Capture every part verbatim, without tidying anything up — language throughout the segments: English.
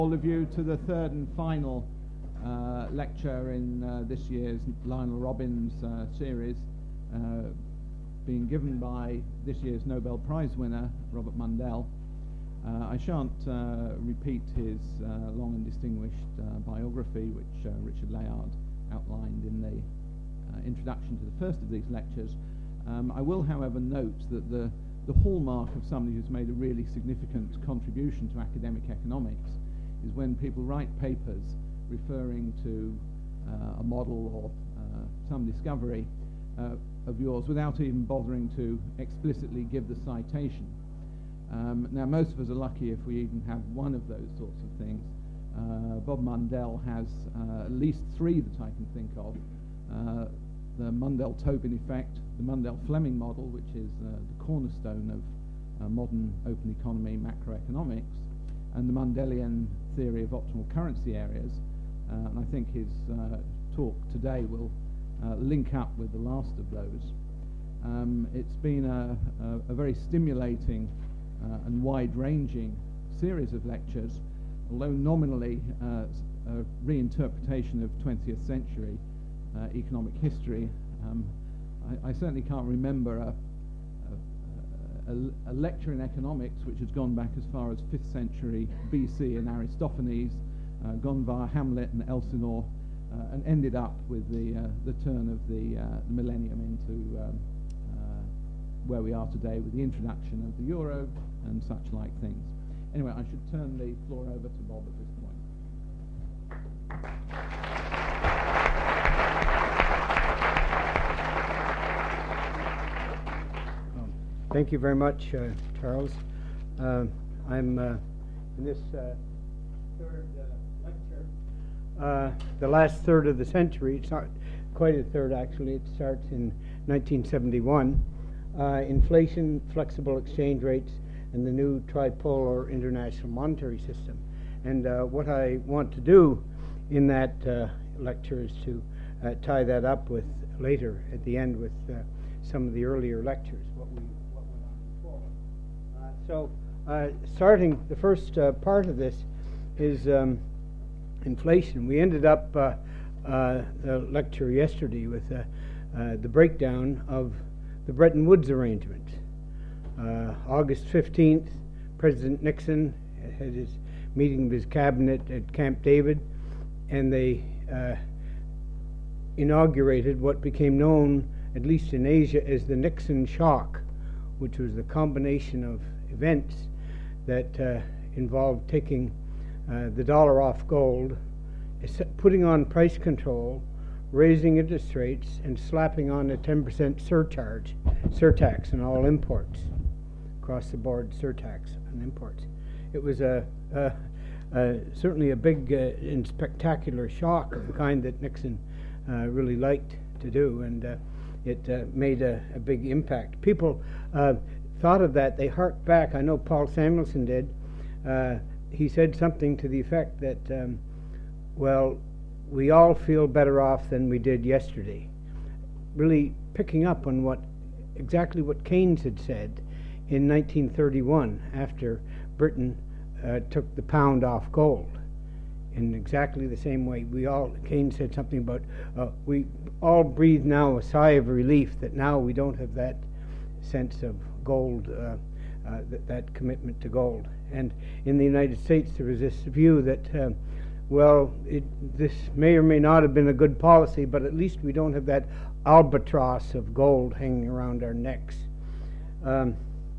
All of you to the third and final uh, lecture in uh, this year's Lionel Robbins uh, series, uh, being given by this year's Nobel Prize winner, Robert Mundell. Uh, I shan't uh, repeat his uh, long and distinguished uh, biography, which uh, Richard Layard outlined in the uh, introduction to the first of these lectures. Um, I will, however, note that the, the hallmark of somebody who's made a really significant contribution to academic economics is when people write papers referring to uh, a model or uh, some discovery uh, of yours without even bothering to explicitly give the citation. Um, now, most of us are lucky if we even have one of those sorts of things. Uh, Bob Mundell has uh, at least three that I can think of. Uh, the Mundell-Tobin effect, the Mundell-Fleming model, which is uh, the cornerstone of uh, modern open economy macroeconomics, and the Mundelian theory of optimal currency areas. Uh, and I think his uh, talk today will uh, link up with the last of those. Um, it's been a, a, a very stimulating uh, and wide-ranging series of lectures, although nominally uh, a reinterpretation of twentieth century uh, economic history. Um, I, I certainly can't remember a, a, a, a lecture in economics which has gone back as far as fifth century B C in Aristophanes, uh, gone via Hamlet and Elsinore, uh, and ended up with the, uh, the turn of the, uh, the millennium into um, uh, where we are today with the introduction of the euro and such like things. Anyway, I should turn the floor over to Bob at this point. Um, thank you very much, uh, Charles. Uh, I'm uh, in this uh, third uh, lecture, uh, the last third of the century. It's not quite a third, actually. It starts in nineteen seventy-one. Uh, inflation, flexible exchange rates, and the new tripolar international monetary system. And uh, what I want to do in that uh, lecture is to uh, tie that up with later at the end with uh, some of the earlier lectures, what we what went on before. Uh, so uh, starting the first uh, part of this is um, inflation. We ended up uh, uh, the lecture yesterday with uh, uh, the breakdown of the Bretton Woods arrangement. Uh, August fifteenth, President Nixon had his meeting with his cabinet at Camp David, and they uh, inaugurated what became known, at least in Asia, as the Nixon shock, which was the combination of events that uh, involved taking uh, the dollar off gold, putting on price control, raising interest rates, and slapping on a ten percent surcharge, surtax on all imports, across the board surtax on imports. It was a, a, a certainly a big uh, and spectacular shock of the kind that Nixon uh, really liked to do, and uh, it uh, made a, a big impact. People uh, thought of that, they harked back. I know Paul Samuelson did. Uh, he said something to the effect that, um, well, we all feel better off than we did yesterday. Really picking up on what exactly what Keynes had said in nineteen thirty-one after Britain uh, took the pound off gold. In exactly the same way, we all, Keynes said something about, uh, we all breathe now a sigh of relief that now we don't have that sense of gold, uh, uh, that, that commitment to gold. And in the United States there was this view that uh, well, it, this may or may not have been a good policy, but at least we don't have that albatross of gold hanging around our necks. Um,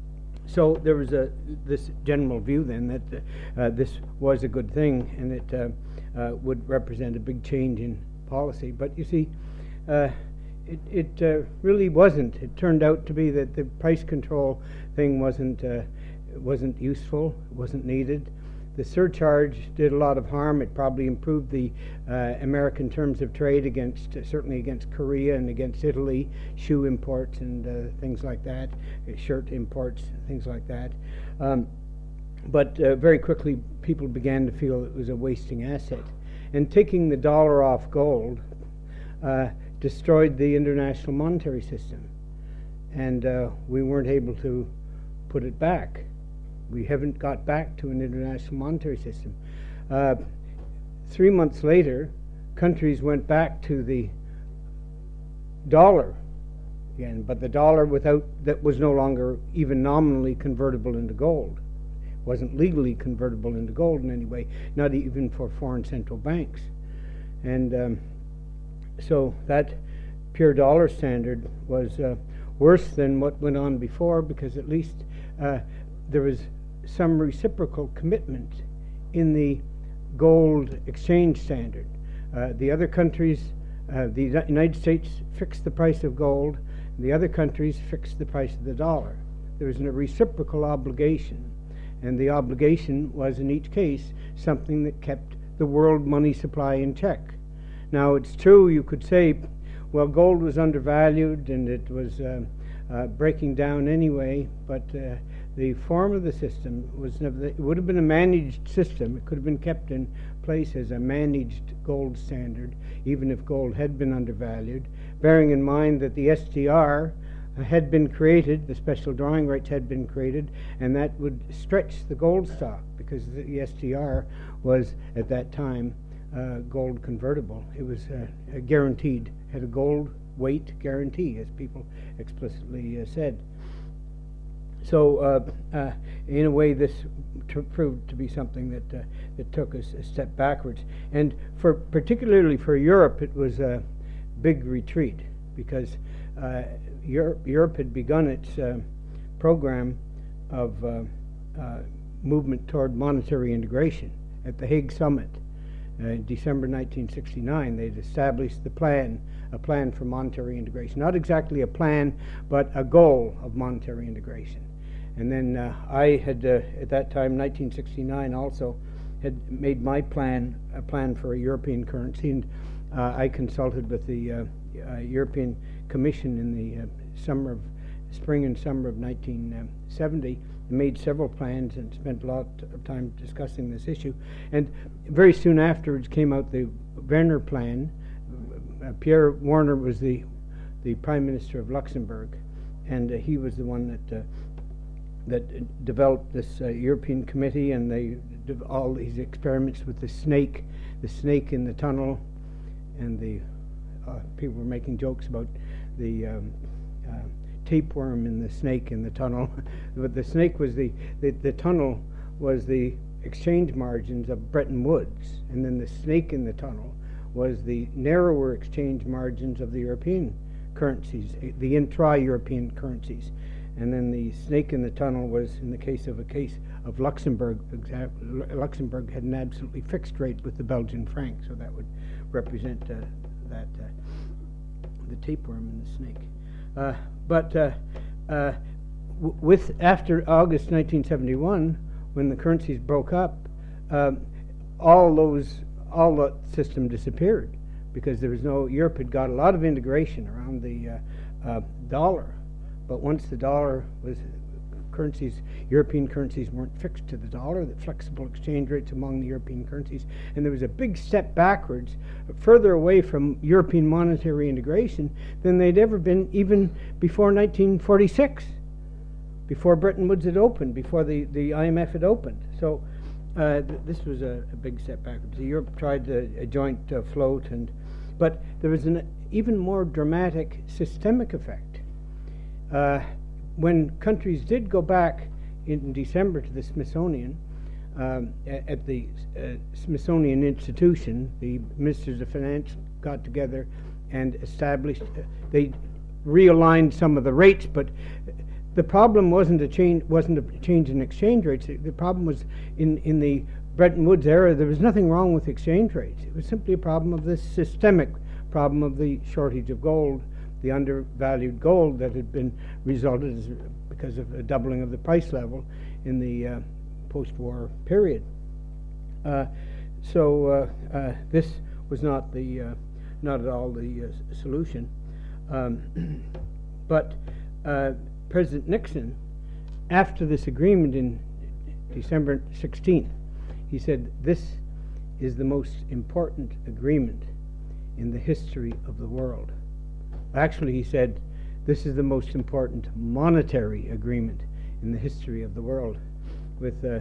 so there was a this general view then that uh, this was a good thing, and it uh, uh, would represent a big change in policy. But you see, uh, it, it uh, really wasn't. It turned out to be that the price control thing wasn't uh, wasn't useful, wasn't needed. The surcharge did a lot of harm. It probably improved the uh, American terms of trade against, uh, certainly against Korea and against Italy, shoe imports and uh, things like that, uh, shirt imports, things like that. Um, but uh, very quickly people began to feel it was a wasting asset. And taking the dollar off gold uh, destroyed the international monetary system. And uh, we weren't able to put it back. We haven't got back to an international monetary system. Uh, three months later, countries went back to the dollar again, but the dollar without that was no longer even nominally convertible into gold. It wasn't legally convertible into gold in any way, not even for foreign central banks. And um, so that pure dollar standard was uh, worse than what went on before, because at least uh, there was some reciprocal commitment in the gold exchange standard. Uh, the other countries, uh, the United States fixed the price of gold, and the other countries fixed the price of the dollar. There was a reciprocal obligation, and the obligation was in each case something that kept the world money supply in check. Now it's true, you could say, well, gold was undervalued and it was uh, uh, breaking down anyway, but uh, the form of the system was never, it would have been a managed system. It could have been kept in place as a managed gold standard, even if gold had been undervalued, bearing in mind that the S D R had been created, the special drawing rights had been created, and that would stretch the gold stock, because the S D R was at that time uh, gold convertible. It was uh, guaranteed, had a gold weight guarantee, as people explicitly uh, said. So, uh, uh, in a way, this t- proved to be something that uh, that took us a step backwards, and for particularly for Europe, it was a big retreat, because uh, Europe, Europe had begun its uh, program of uh, uh, movement toward monetary integration at the Hague Summit uh, in December nineteen sixty-nine. They'd established the plan, a plan for monetary integration. Not exactly a plan, but a goal of monetary integration. And then uh, I had, uh, at that time, nineteen sixty-nine, also had made my plan, a plan for a European currency, and uh, I consulted with the uh, uh, European Commission in the uh, summer of, spring and summer of nineteen seventy, and made several plans and spent a lot of time discussing this issue. And very soon afterwards came out the Werner Plan. Uh, Pierre Werner was the the Prime Minister of Luxembourg, and uh, he was the one that uh, that developed this uh, European Committee, and they did all these experiments with the snake, the snake in the tunnel, and the uh, people were making jokes about the um, uh, tapeworm in the snake in the tunnel. But the snake was the, the the tunnel was the exchange margins of Bretton Woods, and then the snake in the tunnel was the narrower exchange margins of the European currencies, the intra-European currencies. And then the snake in the tunnel was, in the case of a case of Luxembourg, Luxembourg had an absolutely fixed rate with the Belgian franc, so that would represent uh, that uh, the tapeworm in the snake. Uh, but uh, uh, w- with after August nineteen seventy-one, when the currencies broke up, um, all those all that system disappeared, because there was no, Europe had got a lot of integration around the uh, uh, dollar. But once the dollar was, currencies, European currencies weren't fixed to the dollar, the flexible exchange rates among the European currencies, and there was a big step backwards, further away from European monetary integration than they'd ever been even before nineteen forty-six, before Bretton Woods had opened, before the, the I M F had opened. So uh, th- this was a, a big step backwards. Europe tried to, a joint uh, float, and but there was an even more dramatic systemic effect. Uh, when countries did go back in December to the Smithsonian, um, at, at the uh, Smithsonian Institution, the ministers of finance got together and established, uh, they realigned some of the rates, but the problem wasn't a change, wasn't a change in exchange rates. The problem was in, in the Bretton Woods era, there was nothing wrong with exchange rates. It was simply a problem of this systemic problem of the shortage of gold, the undervalued gold that had been resulted as, because of a doubling of the price level in the uh, post-war period. Uh, so uh, uh, this was not the uh, not at all the uh, solution. Um, but uh, President Nixon, after this agreement in December sixteenth, he said, "This is the most important agreement in the history of the world." Actually, he said, this is the most important monetary agreement in the history of the world, with uh,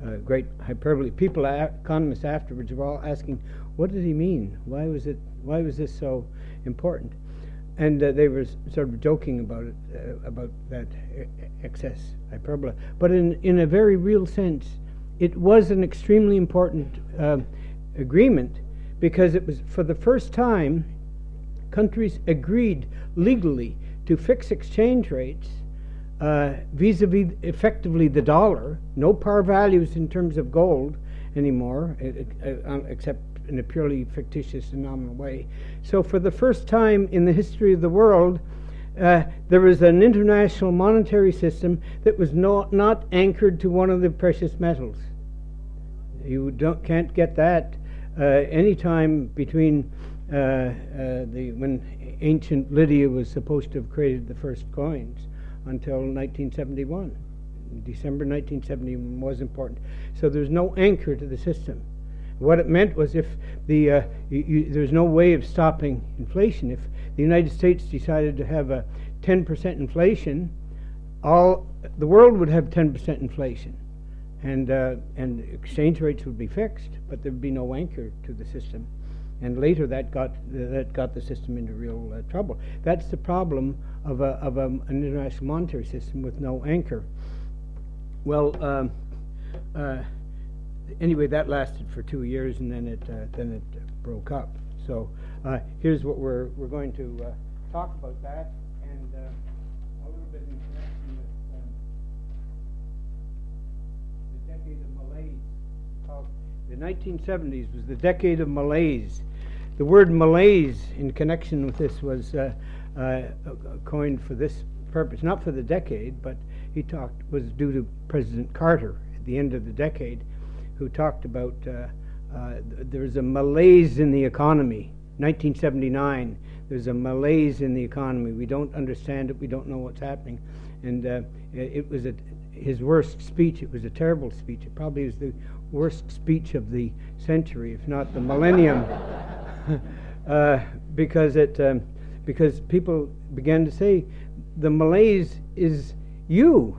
uh, great hyperbole. People, economists afterwards, were all asking, what did he mean? Why was it? Why was this so important? And uh, they were sort of joking about it, uh, about that excess hyperbole. But in, in a very real sense, it was an extremely important uh, agreement, because it was, for the first time, countries agreed legally to fix exchange rates uh, vis-a-vis effectively the dollar, no par values in terms of gold anymore, uh, uh, except in a purely fictitious and nominal way. So for the first time in the history of the world, uh, there was an international monetary system that was not, not anchored to one of the precious metals. You don't, can't get that uh, any time between uh, uh, the when ancient Lydia was supposed to have created the first coins until nineteen seventy-one. December nineteen seventy-one was important. So there's no anchor to the system. What it meant was, if the uh, you, you, there's no way of stopping inflation. If the United States decided to have a ten percent inflation, all the world would have ten percent inflation, and uh, and exchange rates would be fixed, but there would be no anchor to the system. And later, that got that got the system into real uh, trouble. That's the problem of a of a, an international monetary system with no anchor. Well. Um, uh, Anyway, that lasted for two years, and then it uh, then it uh, broke up. So uh, here's what we're we're going to uh, talk about that, and uh, a little bit in connection with um, the decade of malaise. Called the nineteen seventies was the decade of malaise. The word malaise in connection with this was uh, uh, coined for this purpose, not for the decade, but he talked was due to President Carter at the end of the decade, who talked about uh, uh, there's a malaise in the economy. nineteen seventy-nine, there's a malaise in the economy. We don't understand it. We don't know what's happening. And uh, it was a, his worst speech. It was a terrible speech. It probably was the worst speech of the century, if not the millennium, uh, because it um, because people began to say the malaise is you.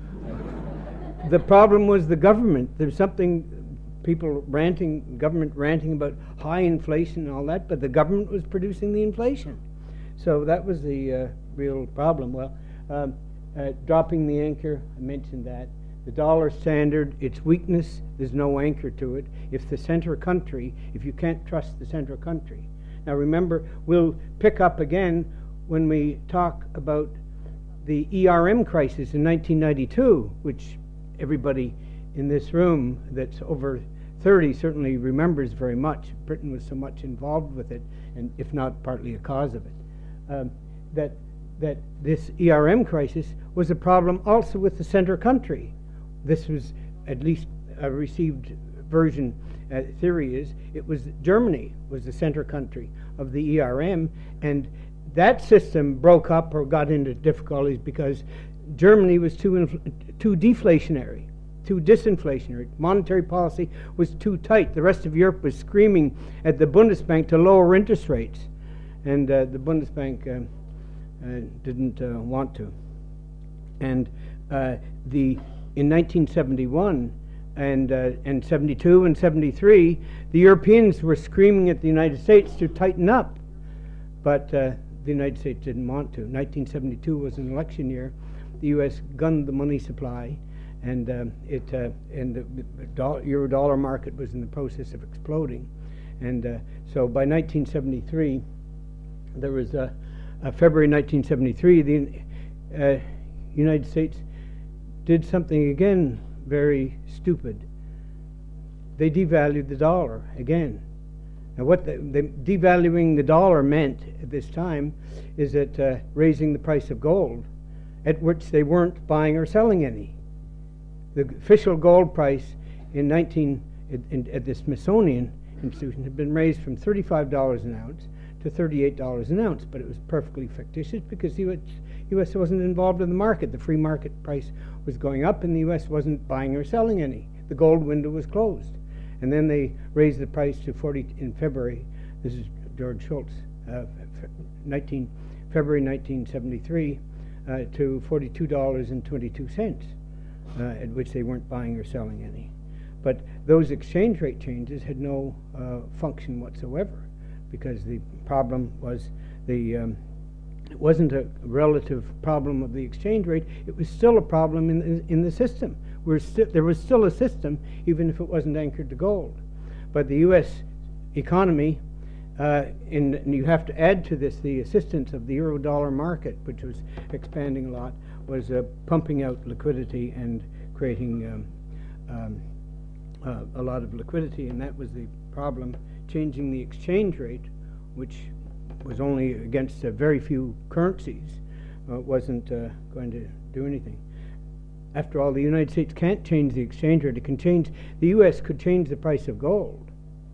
The problem was the government. There's something, people ranting, government ranting about high inflation and all that, but the government was producing the inflation. So that was the uh, real problem. Well, um, uh, dropping the anchor, I mentioned that. The dollar standard, its weakness, there's no anchor to it. If the center country, if you can't trust the center country. Now remember, we'll pick up again when we talk about the E R M crisis in nineteen ninety-two, which everybody in this room that's over thirty certainly remembers very much. Britain was so much involved with it, and if not partly a cause of it. Um, that that this E R M crisis was a problem also with the center country. This was, at least a received version, uh, theory is, it was Germany was the center country of the E R M, and that system broke up or got into difficulties because Germany was too infl- too deflationary, too disinflationary. Monetary policy was too tight. The rest of Europe was screaming at the Bundesbank to lower interest rates, and uh, the Bundesbank uh, uh, didn't uh, want to. And uh, the in nineteen seventy-one and uh, and seventy-two and seventy-three, the Europeans were screaming at the United States to tighten up, but uh, the United States didn't want to. nineteen seventy-two was an election year. The U S gunned the money supply, and um, it uh, and the dollar, euro dollar market was in the process of exploding, and uh, so by nineteen seventy-three, there was a uh, uh, February nineteen seventy-three. The uh, United States did something again very stupid. They devalued the dollar again. Now, what the, the devaluing the dollar meant at this time is that uh, raising the price of gold, at which they weren't buying or selling any. The official gold price in nineteen in, in, at the Smithsonian Institution had been raised from thirty-five dollars an ounce to thirty-eight dollars an ounce, but it was perfectly fictitious because the U S wasn't involved in the market. The free market price was going up, and the U S wasn't buying or selling any. The gold window was closed. And then they raised the price to forty in February. This is George Shultz, uh, nineteen February nineteen seventy-three, uh, to forty-two dollars and twenty-two cents, uh, at which they weren't buying or selling any. But those exchange rate changes had no uh, function whatsoever, because the problem was the um, it wasn't a relative problem of the exchange rate. It was still a problem in the, in the system. We're sti- there was still a system, even if it wasn't anchored to gold. But the U S economy, uh, in, and you have to add to this the assistance of the euro-dollar market, which was expanding a lot, was uh, pumping out liquidity and creating um, um, uh, a lot of liquidity, and that was the problem. Changing the exchange rate, which was only against uh, very few currencies, uh, wasn't uh, going to do anything. After all, the United States can't change the exchange rate. It can change, the U S could change the price of gold,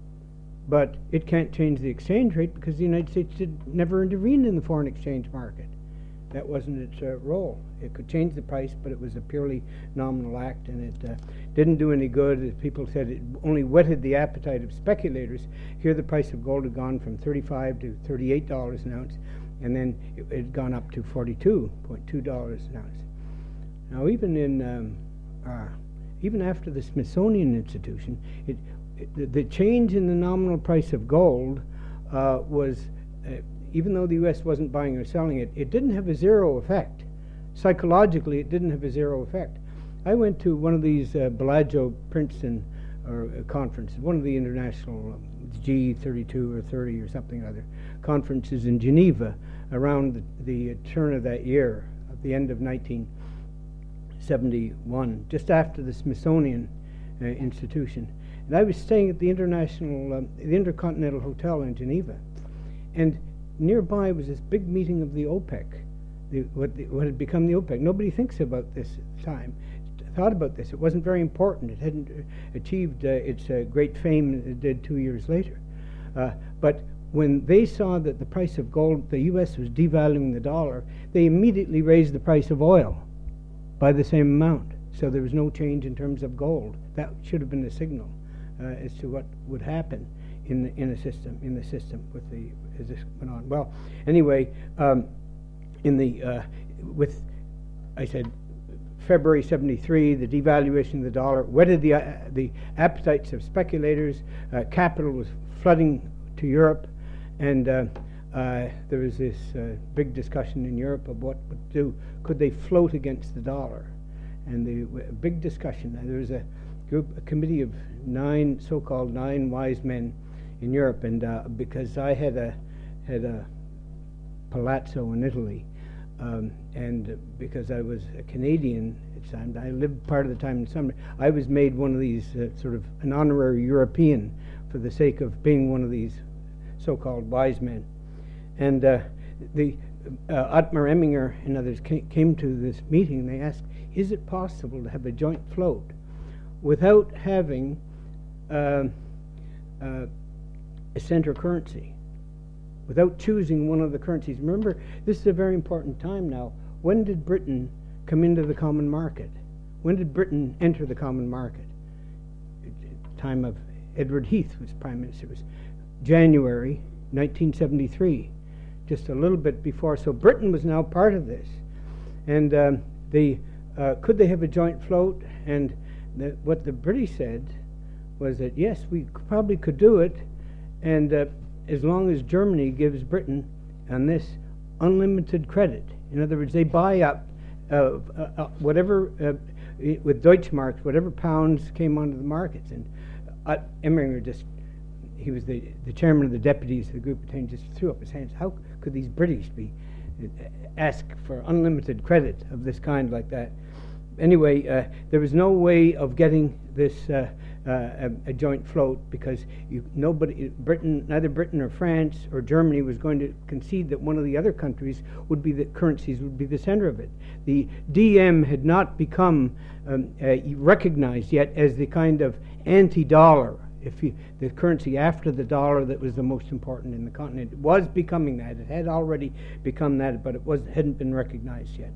but it can't change the exchange rate because the United States did, never intervened in the foreign exchange market. That wasn't its uh, role. It could change the price, but it was a purely nominal act, and it uh, didn't do any good. As people said, it only whetted the appetite of speculators. Here the price of gold had gone from thirty-five to thirty-eight dollars an ounce, and then it had gone up to forty-two point two dollars an ounce. Now, even in um, uh, even after the Smithsonian Institution, it, it, the, the change in the nominal price of gold uh, was uh, even though the U S wasn't buying or selling it, it didn't have a zero effect. Psychologically, it didn't have a zero effect. I went to one of these uh, Bellagio Princeton or uh, conferences, one of the international um, G thirty-two or thirty or something or other conferences in Geneva around the, the uh, turn of that year, at the end of nineteen seventy-one, just after the Smithsonian uh, Institution. And I was staying at the International, um, the Intercontinental Hotel in Geneva, and nearby was this big meeting of the OPEC, the, what, the, what had become the OPEC. Nobody thinks about this at the time, thought about this. It wasn't very important. It hadn't uh, achieved uh, its uh, great fame it did two years later. Uh, but when they saw that the price of gold, the U S was devaluing the dollar, they immediately raised the price of oil by the same amount. So there was no change in terms of gold. That should have been a signal uh, as to what would happen in the, in a system, in the system with the, as this went on. Well, anyway, um, in the, uh, with, I said, February seventy-three, the devaluation of the dollar whetted the, uh, the appetites of speculators. Uh, capital was flooding to Europe, and uh, uh, there was this uh, big discussion in Europe of what would do. Could they float against the dollar? And the w- big discussion. Uh, there was a group, a committee of nine, so-called nine wise men in Europe, and uh, because I had a had a palazzo in Italy, um, and because I was a Canadian at the time, I lived part of the time in summer. I was made one of these uh, sort of an honorary European for the sake of being one of these so-called wise men, and uh, the uh, Ottmar Emminger and others came, came to this meeting, and they asked, "Is it possible to have a joint float without having uh, uh, a center currency, without choosing one of the currencies?" Remember, this is a very important time now. When did Britain come into the common market? When did Britain enter the common market? At the time of Edward Heath was Prime Minister. It was January nineteen seventy-three, just a little bit before. So Britain was now part of this. And um, the, uh, could they have a joint float? And the, what the British said was that, yes, we probably could do it, and uh, as long as Germany gives Britain on this unlimited credit. In other words, they buy up uh, uh, uh, whatever, uh, with Deutschmarks, whatever pounds came onto the markets. And uh, Emminger just, he was the, the chairman of the deputies of the group, and just threw up his hands. How could these British be uh, ask for unlimited credit of this kind like that? Anyway, uh, there was no way of getting this uh, uh, a, a joint float, because you, nobody, Britain, neither Britain or France or Germany was going to concede that one of the other countries would be the currencies would be the center of it. The D M had not become um, uh, recognized yet as the kind of anti-dollar, if you, the currency after the dollar that was the most important in the continent. It was becoming that. It had already become that, but it was hadn't been recognized yet.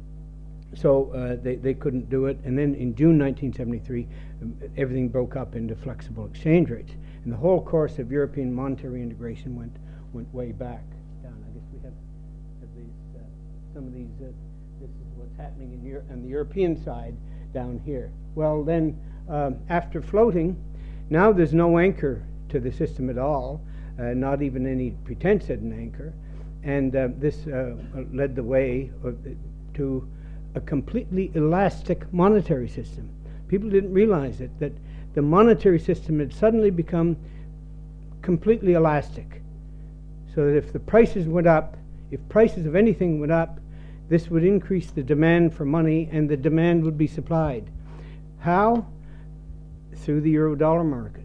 So uh, they, they couldn't do it. And then in June nineteen seventy-three, um, everything broke up into flexible exchange rates. And the whole course of European monetary integration went went way back down. I guess we have, have these, uh, some of these, uh, this is what's happening in Europe on the European side down here. Well, then um, after floating, now there's no anchor to the system at all, uh, not even any pretense at an anchor, and uh, this uh, led the way uh, to a completely elastic monetary system. People didn't realize it, that the monetary system had suddenly become completely elastic, so that if the prices went up, if prices of anything went up, this would increase the demand for money, and the demand would be supplied. How? Through the euro-dollar market.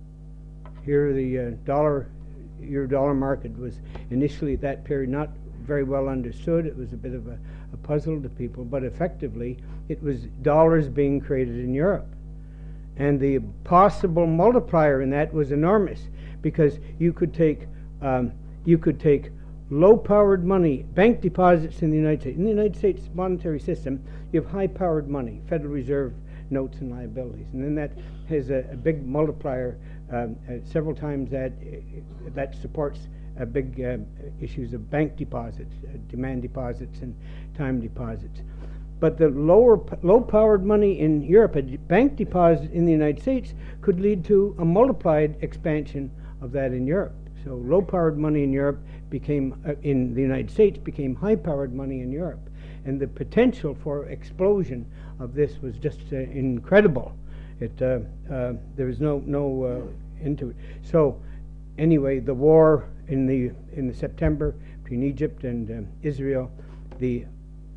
Here the uh, dollar, euro-dollar market was initially at that period not very well understood. It was a bit of a, a puzzle to people, but effectively it was dollars being created in Europe. And the possible multiplier in that was enormous, because you could take um, you could take low-powered money, bank deposits in the United States. In the United States monetary system, you have high-powered money, Federal Reserve notes and liabilities, and then that has a, a big multiplier, um, uh, several times that uh, that supports uh, big uh, issues of bank deposits, uh, demand deposits, and time deposits. But the lower, low-powered money in Europe, a bank deposit in the United States could lead to a multiplied expansion of that in Europe. So low-powered money in Europe became, uh, in the United States, became high-powered money in Europe. And the potential for explosion of this was just uh, incredible. It, uh, uh, there was no, no uh, end to it. So anyway, the war in the, in the September between Egypt and um, Israel, the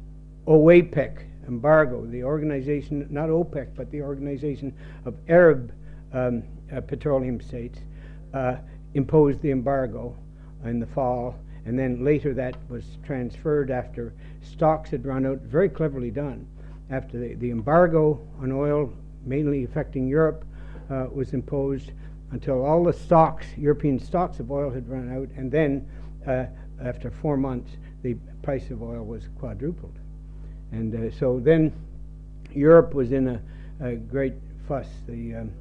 OAPEC embargo, the organization, not OPEC, but the Organization of Arab um, uh, Petroleum States, uh, imposed the embargo in the fall, and then later that was transferred after stocks had run out. Very cleverly done. After the, the embargo on oil, mainly affecting Europe, uh, was imposed until all the stocks, European stocks of oil had run out, and then uh, after four months the price of oil was quadrupled. And uh, so then Europe was in a, a great fuss. The, um,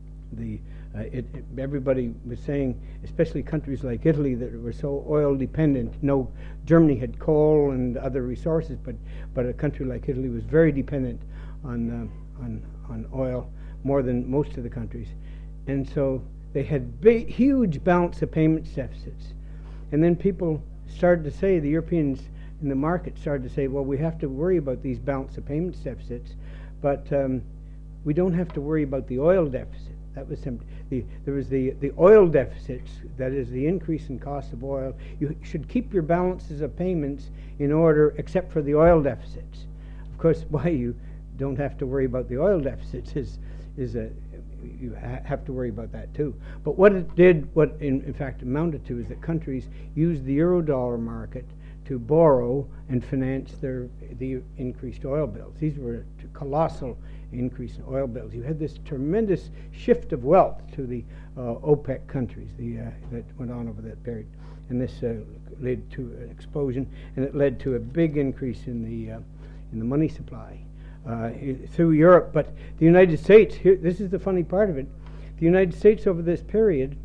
the Uh, it, it, everybody was saying, especially countries like Italy that were so oil dependent. No, Germany had coal and other resources, but but a country like Italy was very dependent on uh, on on oil, more than most of the countries, and so they had big, huge balance of payments deficits. And then people started to say, the Europeans in the market started to say, well, we have to worry about these balance of payments deficits, but um, we don't have to worry about the oil deficit. That was some, the, there was the, the oil deficits, that is the increase in cost of oil. You should keep your balances of payments in order, except for the oil deficits. Of course, why you don't have to worry about the oil deficits is, is a, you ha have to worry about that too. But what it did, what in, in fact amounted to, is that countries used the euro-dollar market to borrow and finance their the increased oil bills. These were a colossal increase in oil bills. You had this tremendous shift of wealth to the uh, OPEC countries the, uh, that went on over that period, and this uh, led to an explosion, and it led to a big increase in the uh, in the money supply uh, through Europe. But the United States, here, this is the funny part of it, the United States over this period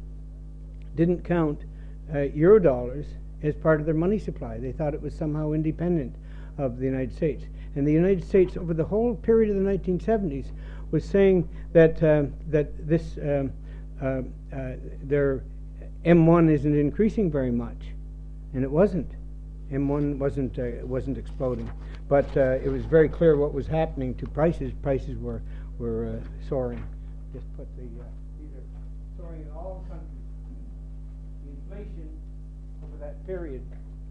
didn't count uh, euro dollars as part of their money supply. They thought it was somehow independent of the United States. And the United States, over the whole period of the nineteen seventies, was saying that uh, that this um, uh, uh, their M one isn't increasing very much, and it wasn't. M one wasn't uh, wasn't exploding, but uh, it was very clear what was happening to prices. Prices were were uh, soaring. Just put the uh, these are soaring in all countries. The inflation over that period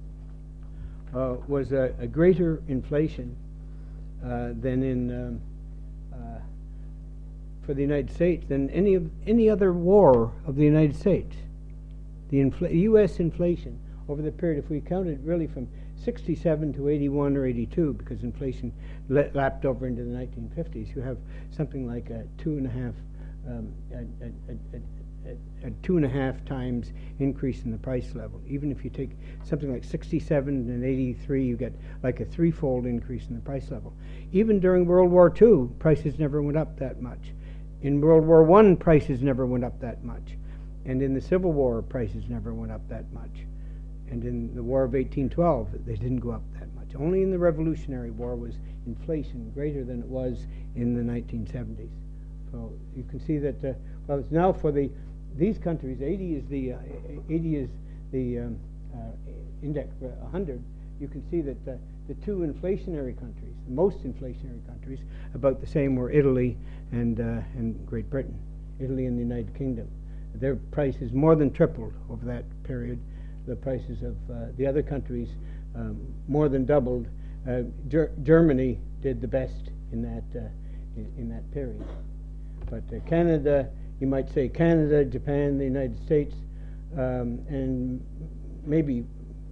uh, was a, a greater inflation uh, than in um, uh, for the United States than any of any other war of the United States. The infl U S inflation over the period, if we counted really from sixty-seven to eighty-one or eighty-two, because inflation lapped over into the nineteen fifties, you have something like a two and a half, um, a, a, a, a, a two and a half times increase in the price level. Even if you take something like sixty-seven and eighty-three, you get like a threefold increase in the price level. Even during World War Two, prices never went up that much. In World War One, prices never went up that much. And in the Civil War, prices never went up that much. And in the War of eighteen twelve, they didn't go up that much. Only in the Revolutionary War was inflation greater than it was in the nineteen seventies So you can see that, uh, well, it's now for the, these countries, eighty is the, uh, eighty is the um, uh, index for one hundred. You can see that uh, the two inflationary countries, the most inflationary countries, about the same were Italy and, uh, and Great Britain, Italy and the United Kingdom. Their prices more than tripled over that period. The prices of uh, the other countries um, more than doubled. Uh, Ger Germany did the best in that uh, in, in that period. But uh, Canada, you might say Canada, Japan, the United States, um, and maybe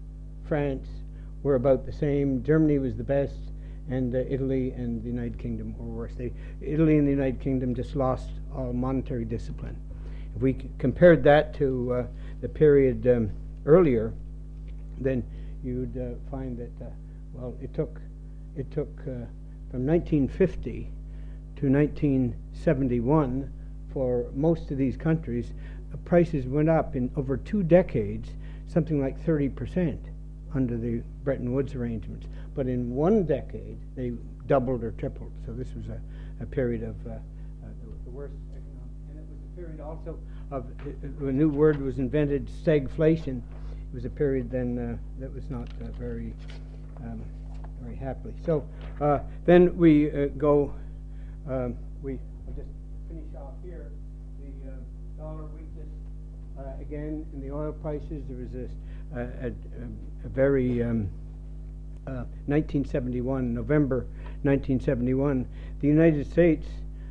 France were about the same. Germany was the best, and uh, Italy and the United Kingdom were worse. They, Italy and the United Kingdom just lost all monetary discipline. If we c compared that to uh, the period um, earlier, then you'd uh, find that uh, well, it took it took uh, from nineteen fifty to nineteen seventy-one for most of these countries. Uh, prices went up in over two decades, something like thirty percent under the Bretton Woods arrangements. But in one decade, they doubled or tripled. So this was a, a period of uh, uh, the, the worst economic, and it was a period also of uh, a new word was invented, stagflation. It was a period then uh, that was not uh, very, um, very happily. So uh, then we uh, go. Um, we I'll just finish off here. The uh, dollar weakness uh, again in the oil prices. There was this uh, a, a, a very um, uh, nineteen seventy-one, November nineteen seventy-one. The United States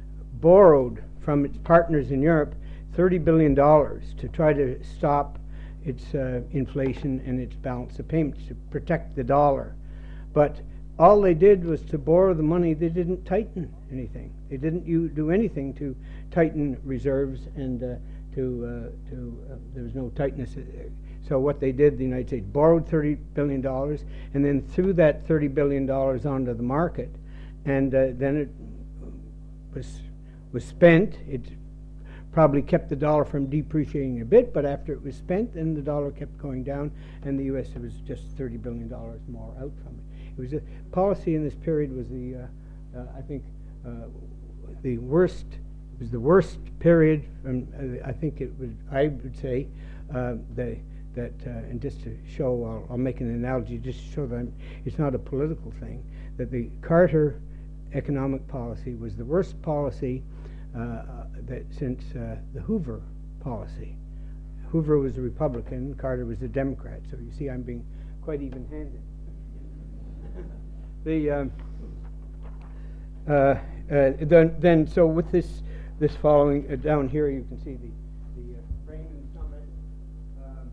borrowed from its partners in Europe thirty billion dollars to try to stop its uh, inflation and its balance of payments, to protect the dollar. But all they did was to borrow the money. They didn't tighten anything. They didn't you do anything to tighten reserves, and uh, to uh, to uh, there was no tightness. So what they did, the United States borrowed thirty billion dollars and then threw that thirty billion dollars onto the market, and uh, then it was was spent. It probably kept the dollar from depreciating a bit, but after it was spent, then the dollar kept going down, and the U S was just thirty billion dollars more out from it. It was a policy in this period was the, uh, uh, I think, uh, the worst. It was the worst period. From, uh, I think it would. I would say uh, the, that, uh, and just to show, I'll, I'll make an analogy just to show that I'm, it's not a political thing. That the Carter economic policy was the worst policy uh, that since uh, the Hoover policy. Hoover was a Republican. Carter was a Democrat. So you see, I'm being quite even-handed. The um, uh, uh, then, then so with this this following uh, down here, you can see the the uh, Bremen summit, um,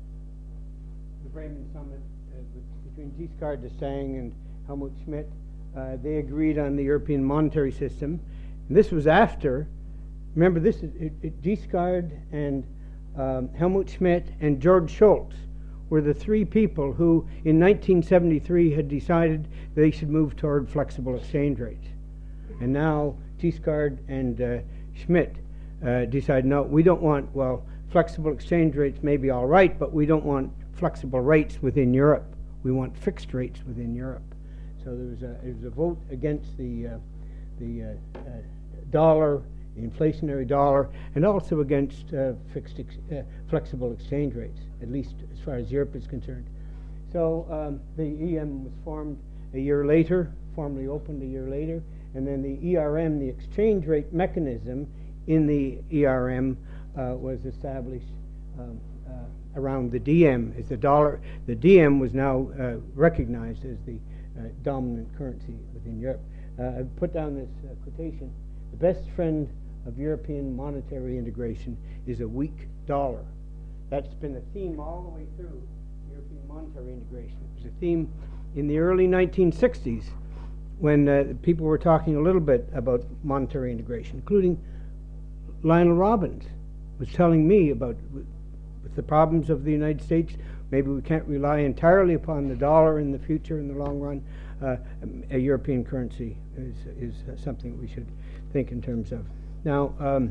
the Bremen summit uh, with, between Giscard d'Estaing and Helmut Schmidt. Uh, they agreed on the European monetary system, and this was after. Remember, this is it, it, Giscard and um, Helmut Schmidt and George Shultz were the three people who in nineteen seventy-three had decided they should move toward flexible exchange rates. And now Giscard and uh, Schmidt uh, decided, no, we don't want, well, flexible exchange rates may be all right, but we don't want flexible rates within Europe. We want fixed rates within Europe. So there was a, there was a vote against the, uh, the uh, uh, dollar, the inflationary dollar, and also against uh, fixed ex uh, flexible exchange rates, at least as far as Europe is concerned. So um, the E M was formed a year later, formally opened a year later, and then the E R M, the exchange rate mechanism in the E R M, uh, was established um, uh, around the D M. As the dollar, the D M was now uh, recognized as the uh, dominant currency within Europe. Uh, I've put down this uh, quotation: "The best friend of European monetary integration is a weak dollar." That's been a theme all the way through European monetary integration. It was a theme in the early nineteen sixties when uh, people were talking a little bit about monetary integration, including Lionel Robbins was telling me about with the problems of the United States. Maybe we can't rely entirely upon the dollar in the future, in the long run. Uh, a European currency is, is uh, something we should think in terms of. Now, um,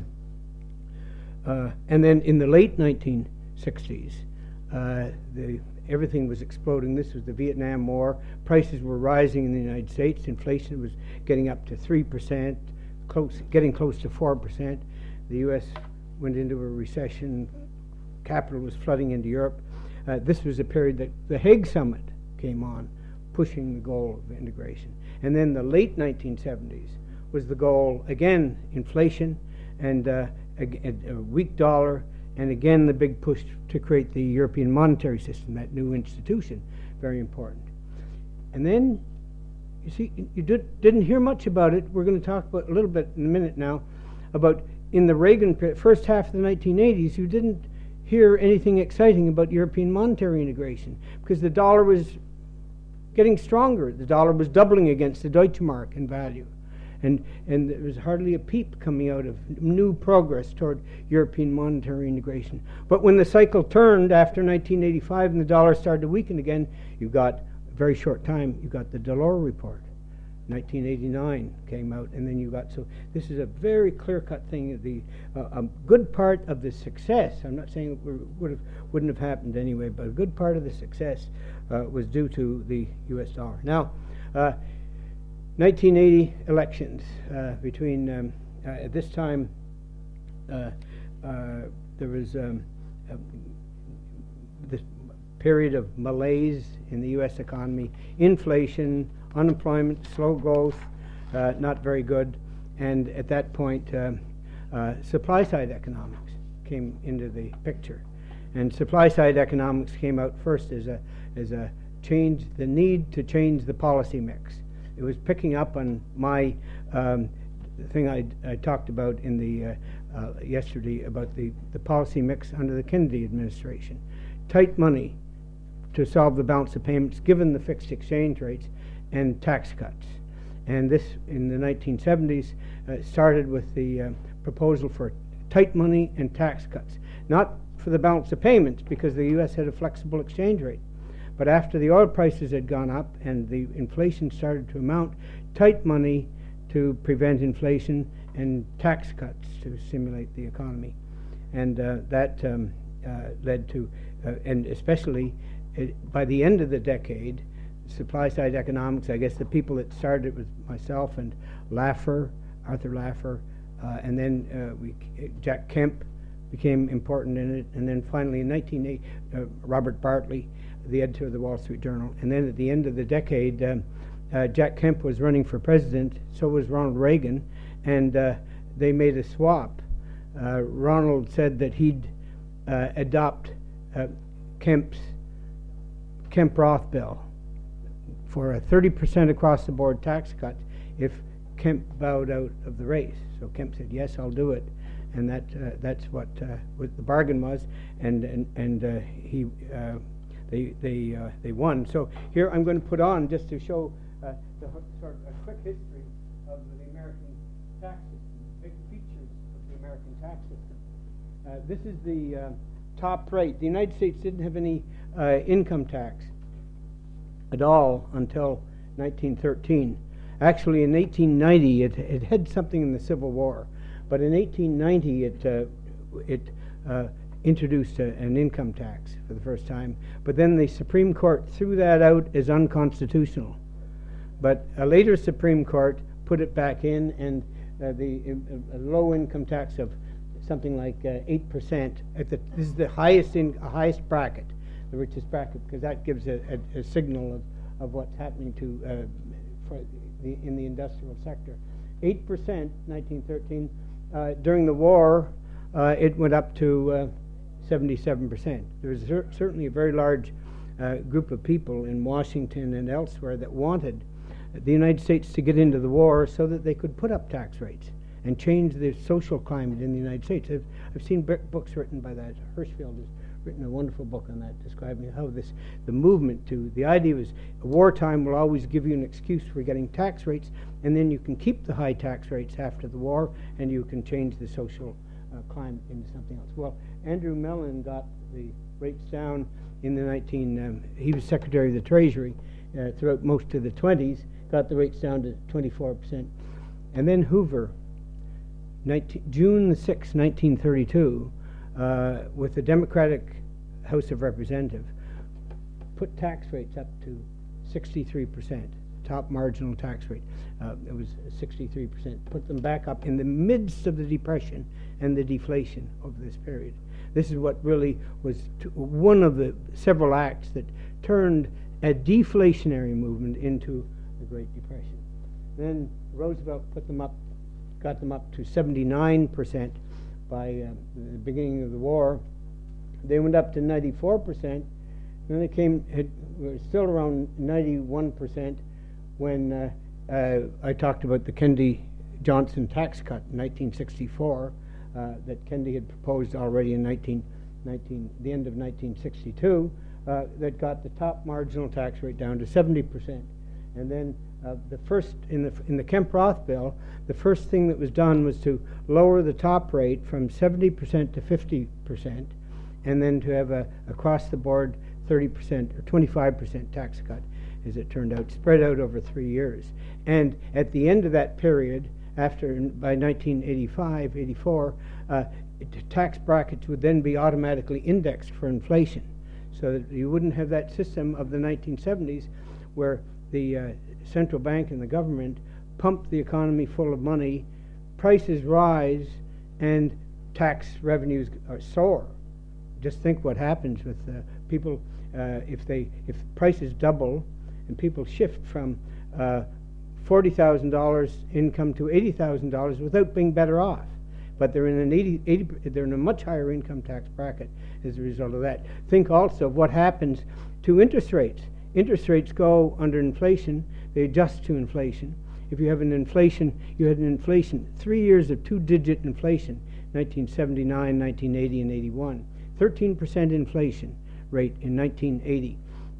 uh, and then in the late nineteen sixties, uh, the, everything was exploding. This was the Vietnam War. Prices were rising in the United States. Inflation was getting up to three percent. close, getting close to four percent. The U S went into a recession. Capital was flooding into Europe. Uh, this was a period that the Hague Summit came on, pushing the goal of integration. And then the late nineteen seventies was the goal, again, inflation and uh, a, a weak dollar, and again the big push to create the European monetary system, that new institution, very important. And then, you see, you did, didn't hear much about it. We're going to talk about a little bit in a minute now about in the Reagan period, first half of the nineteen eighties, you didn't hear anything exciting about European monetary integration because the dollar was getting stronger. The dollar was doubling against the Deutschmark in value. And, and there was hardly a peep coming out of new progress toward European monetary integration. But when the cycle turned after nineteen eighty-five and the dollar started to weaken again, you got, a very short time, you got the Delors report. nineteen eighty-nine came out, and then you got, so this is a very clear-cut thing. The uh, a good part of the success, I'm not saying it would have, wouldn't have happened anyway, but a good part of the success uh, was due to the U S dollar. Now, uh, nineteen eighty elections, uh, between, um, uh, at this time, uh, uh, there was um, uh, this period of malaise in the U S economy, inflation, unemployment, slow growth, uh, not very good, and at that point, uh, uh, supply-side economics came into the picture. And supply-side economics came out first as a, as a change, the need to change the policy mix. It was picking up on my um, thing I, I talked about in the uh, uh, yesterday about the, the policy mix under the Kennedy administration. Tight money to solve the balance of payments given the fixed exchange rates, and tax cuts. And this, in the nineteen seventies, uh, started with the uh, proposal for tight money and tax cuts. Not for the balance of payments, because the U S had a flexible exchange rate. But after the oil prices had gone up and the inflation started to amount, tight money to prevent inflation and tax cuts to stimulate the economy. And uh, that um, uh, led to, uh, and especially uh, by the end of the decade, supply-side economics, I guess the people that started it was myself and Laffer, Arthur Laffer, uh, and then uh, we, Jack Kemp became important in it, and then finally in nineteen eighty, uh, Robert Bartley, the editor of the Wall Street Journal, and then at the end of the decade, um, uh, Jack Kemp was running for president, so was Ronald Reagan, and uh, they made a swap. Uh, Ronald said that he'd uh, adopt uh, Kemp's Kemp-Roth bill for a thirty percent across-the-board tax cut if Kemp bowed out of the race. So Kemp said, yes, I'll do it. And that uh, that's what, uh, what the bargain was, and, and, and uh, he, uh, they, they, uh, they won. So here I'm going to put on, just to show uh, the sort of a quick history of the American tax system, big features of the American tax system. Uh, this is the uh, top rate. The United States didn't have any uh, income tax at all until nineteen thirteen. Actually, in eighteen ninety, it, it had something in the Civil War, but in eighteen ninety, it uh, it uh, introduced a, an income tax for the first time. But then the Supreme Court threw that out as unconstitutional. But a later Supreme Court put it back in, and uh, the uh, a low income tax of something like uh, eight percent. At the, this is the highest in uh, highest bracket. The richest bracket, because that gives a, a, a signal of, of what's happening to uh, for the, in the industrial sector. eight percent, nineteen thirteen. Uh, during the war, uh, it went up to uh, seventy-seven percent. There was cer certainly a very large uh, group of people in Washington and elsewhere that wanted the United States to get into the war so that they could put up tax rates and change the social climate in the United States. I've, I've seen books written by that. Hirschfeld has written a wonderful book on that, describing how this, the movement to, the idea was wartime will always give you an excuse for getting tax rates, and then you can keep the high tax rates after the war, and you can change the social uh, climate into something else. Well, Andrew Mellon got the rates down in the nineteen, um, he was Secretary of the Treasury uh, throughout most of the twenties, got the rates down to twenty-four percent. And then Hoover, June the sixth, nineteen thirty-two, uh, with the Democratic House of Representatives, put tax rates up to sixty-three percent. top marginal tax rate. Uh, it was sixty-three percent. Put them back up in the midst of the depression and the deflation of this period. This is what really was t one of the several acts that turned a deflationary movement into the Great Depression. Then Roosevelt put them up, got them up to seventy-nine percent by uh, the beginning of the war. They went up to ninety-four percent. Then they came, had, were still around ninety-one percent when uh, uh, I talked about the Kennedy-Johnson tax cut in nineteen sixty-four uh, that Kennedy had proposed already in nineteen, nineteen, the end of nineteen sixty-two, uh, that got the top marginal tax rate down to seventy percent. And then uh, the first, in the, in the Kemp-Roth bill, the first thing that was done was to lower the top rate from seventy percent to fifty percent, and then to have a across-the-board thirty percent or twenty-five percent tax cut, as it turned out, spread out over three years. And at the end of that period, after, by nineteen eighty-five, eighty-four, uh, tax brackets would then be automatically indexed for inflation, so that you wouldn't have that system of the nineteen seventies where the uh, central bank and the government pump the economy full of money, prices rise, and tax revenues are soar. Just think what happens with uh, people uh, if they if prices double and people shift from uh, forty thousand dollars income to eighty thousand dollars without being better off, but they're in an eighty, eighty they're in a much higher income tax bracket as a result of that. Think also of what happens to interest rates. Interest rates go under inflation, they adjust to inflation. If you have an inflation, you had an inflation, three years of two-digit inflation, nineteen seventy-nine, nineteen eighty, and eighty-one. thirteen percent inflation rate in nineteen eighty.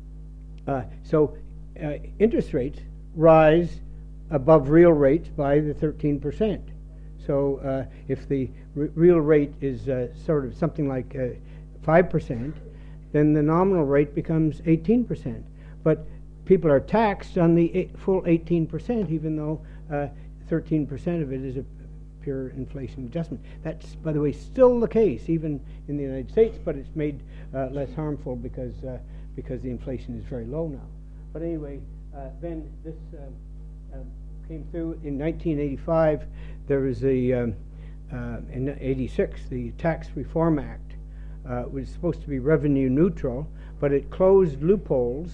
Uh, so uh, interest rates rise above real rates by the thirteen percent. So uh, if the r real rate is uh, sort of something like uh, five percent, then the nominal rate becomes eighteen percent. But people are taxed on the eight, full eighteen percent, even though uh, thirteen percent of it is a pure inflation adjustment. That's, by the way, still the case even in the United States, but it's made uh, less harmful because uh, because the inflation is very low now. But anyway, uh, then this uh, uh, came through in nineteen eighty-five. There was a um, uh, in eighty-six the Tax Reform Act uh, was supposed to be revenue neutral, but it closed loopholes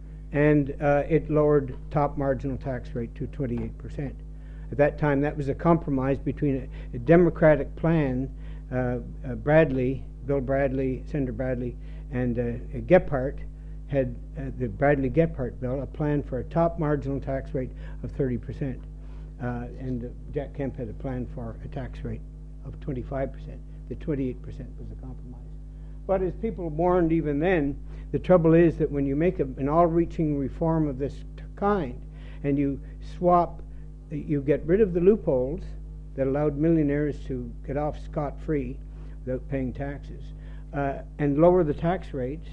and uh, it lowered top marginal tax rate to twenty-eight percent. At that time, that was a compromise between a, a Democratic plan, uh, uh, Bradley, Bill Bradley, Senator Bradley, and uh, Gephardt had uh, the Bradley-Gephardt bill, a plan for a top marginal tax rate of thirty percent. Uh, and uh, Jack Kemp had a plan for a tax rate of twenty-five percent. The twenty-eight percent was a compromise. But as people warned even then, the trouble is that when you make a, an all-reaching reform of this kind, and you swap, you get rid of the loopholes that allowed millionaires to get off scot-free without paying taxes, uh, and lower the tax rates,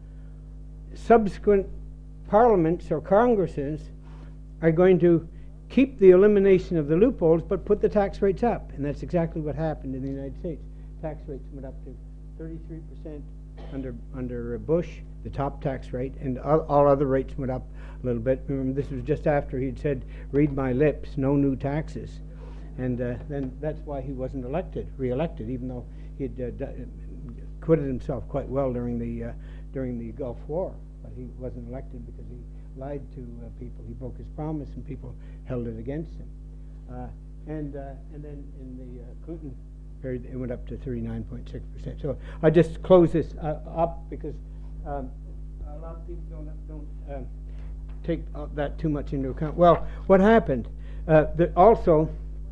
subsequent parliaments or congresses are going to keep the elimination of the loopholes but put the tax rates up. And that's exactly what happened in the United States. Tax rates went up to thirty-three percent under under Bush, the top tax rate, and all, all other rates went up a little bit. Remember, this was just after he'd said, "Read my lips, no new taxes," and uh, then that's why he wasn't elected, re-elected, even though he'd uh, acquitted himself quite well during the uh, during the Gulf War. But he wasn't elected because he lied to uh, people. He broke his promise, and people held it against him. Uh, and uh, and then in the uh, Clinton period, it went up to thirty-nine point six percent. So I just close this uh, up because um, a lot of people don't don't um, take uh, that too much into account. Well, what happened? Uh, the, also,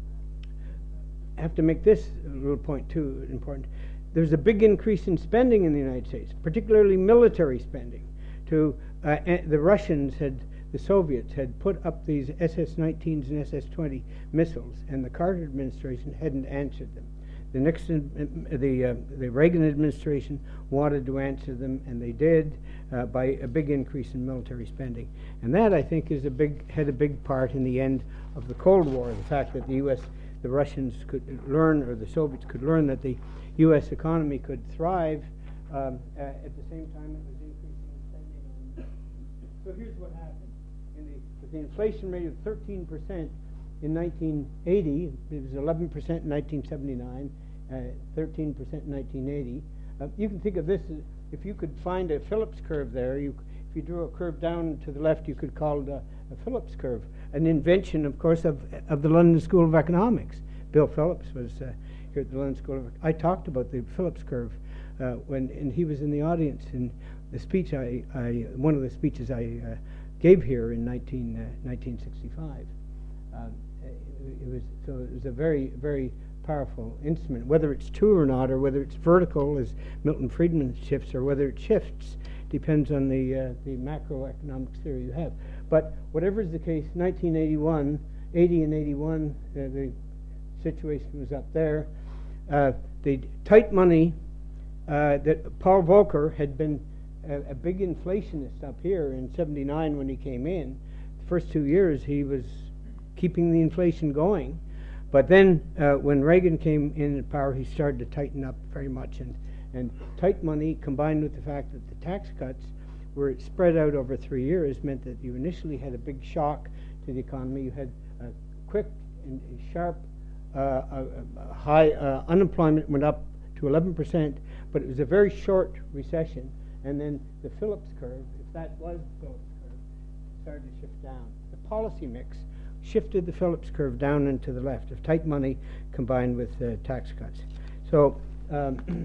I have to make this little point too important. There's a big increase in spending in the United States, particularly military spending. To uh, the Russians had, the Soviets had put up these S S nineteens and S S twenty missiles, and the Carter administration hadn't answered them. The Nixon, the uh, the Reagan administration wanted to answer them, and they did uh, by a big increase in military spending. And that, I think, is a big had a big part in the end of the Cold War. The fact that the U S, the Russians could learn, or the Soviets could learn, that the U S economy could thrive. Um, uh, at the same time, it was increasing spending. So here's what happened. in the, with the inflation rate of thirteen percent in nineteen eighty, it was eleven percent in nineteen seventy-nine, uh, thirteen percent in nineteen eighty. Uh, you can think of this as, if you could find a Phillips curve there, you, if you drew a curve down to the left, you could call it a, a Phillips curve, an invention, of course, of, of the London School of Economics. Bill Phillips was uh, here at the London School of Economics. I talked about the Phillips curve uh, when, and he was in the audience in the speech I, I one of the speeches I uh, gave here in nineteen sixty-five. Um, it, it was so it was a very very powerful instrument. Whether it's true or not, or whether it's vertical, as Milton Friedman shifts, or whether it shifts, depends on the uh, the macroeconomic theory you have. But whatever is the case, nineteen eighty-one, eighty and eighty-one, uh, the situation was up there. Uh, the tight money uh, that Paul Volcker had been a, a big inflationist up here in seventy-nine when he came in. The first two years he was keeping the inflation going. But then uh, when Reagan came in power, he started to tighten up very much. And, and tight money combined with the fact that the tax cuts were spread out over three years meant that you initially had a big shock to the economy. You had a quick and sharp uh, uh, uh, high uh, unemployment went up to eleven percent, but it was a very short recession. And then the Phillips curve, if that was the Phillips curve, started to shift down. The policy mix shifted the Phillips curve down and to the left of tight money combined with uh, tax cuts. So um,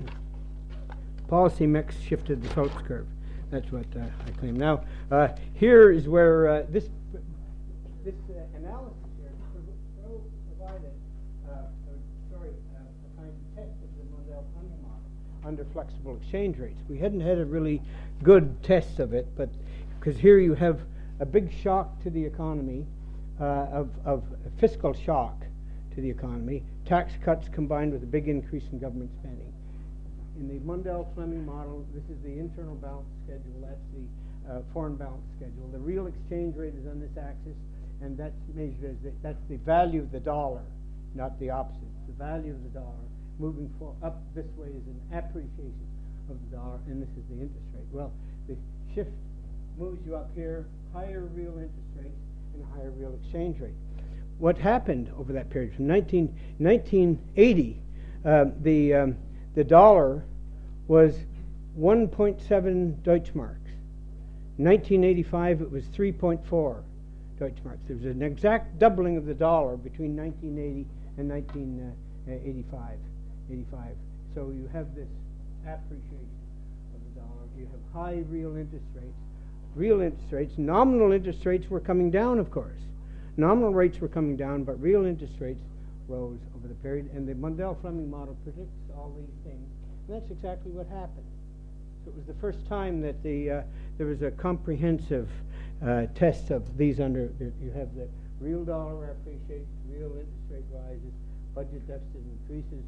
policy mix shifted the Phillips curve. That's what uh, I claim. Now, uh, here is where uh, this this uh, analysis here provided, uh, sorry, uh, a kind of test of the Mundell funding model under flexible exchange rates. We hadn't had a really good test of it, but because here you have a big shock to the economy, uh, of, of fiscal shock to the economy, tax cuts combined with a big increase in government spending. In the Mundell-Fleming model, this is the internal balance schedule, that's the uh, foreign balance schedule. The real exchange rate is on this axis, and that's measured as the, that's the value of the dollar, not the opposite. The value of the dollar moving for, up this way is an appreciation of the dollar, and this is the interest rate. Well, the shift moves you up here, higher real interest rates and a higher real exchange rate. What happened over that period? From nineteen eighty, uh, the um, the dollar was one point seven Deutschmarks. In nineteen eighty-five, it was three point four Deutschmarks. There was an exact doubling of the dollar between nineteen eighty and nineteen eighty-five. eighty-five. So you have this appreciation of the dollar. You have high real interest rates. Real interest rates, nominal interest rates were coming down, of course. Nominal rates were coming down, but real interest rates rose over the period. And the Mundell-Fleming model predicts all these things. And that's exactly what happened. So it was the first time that the uh, there was a comprehensive uh, test of these under. You have the real dollar appreciates, real interest rate rises, budget deficit increases,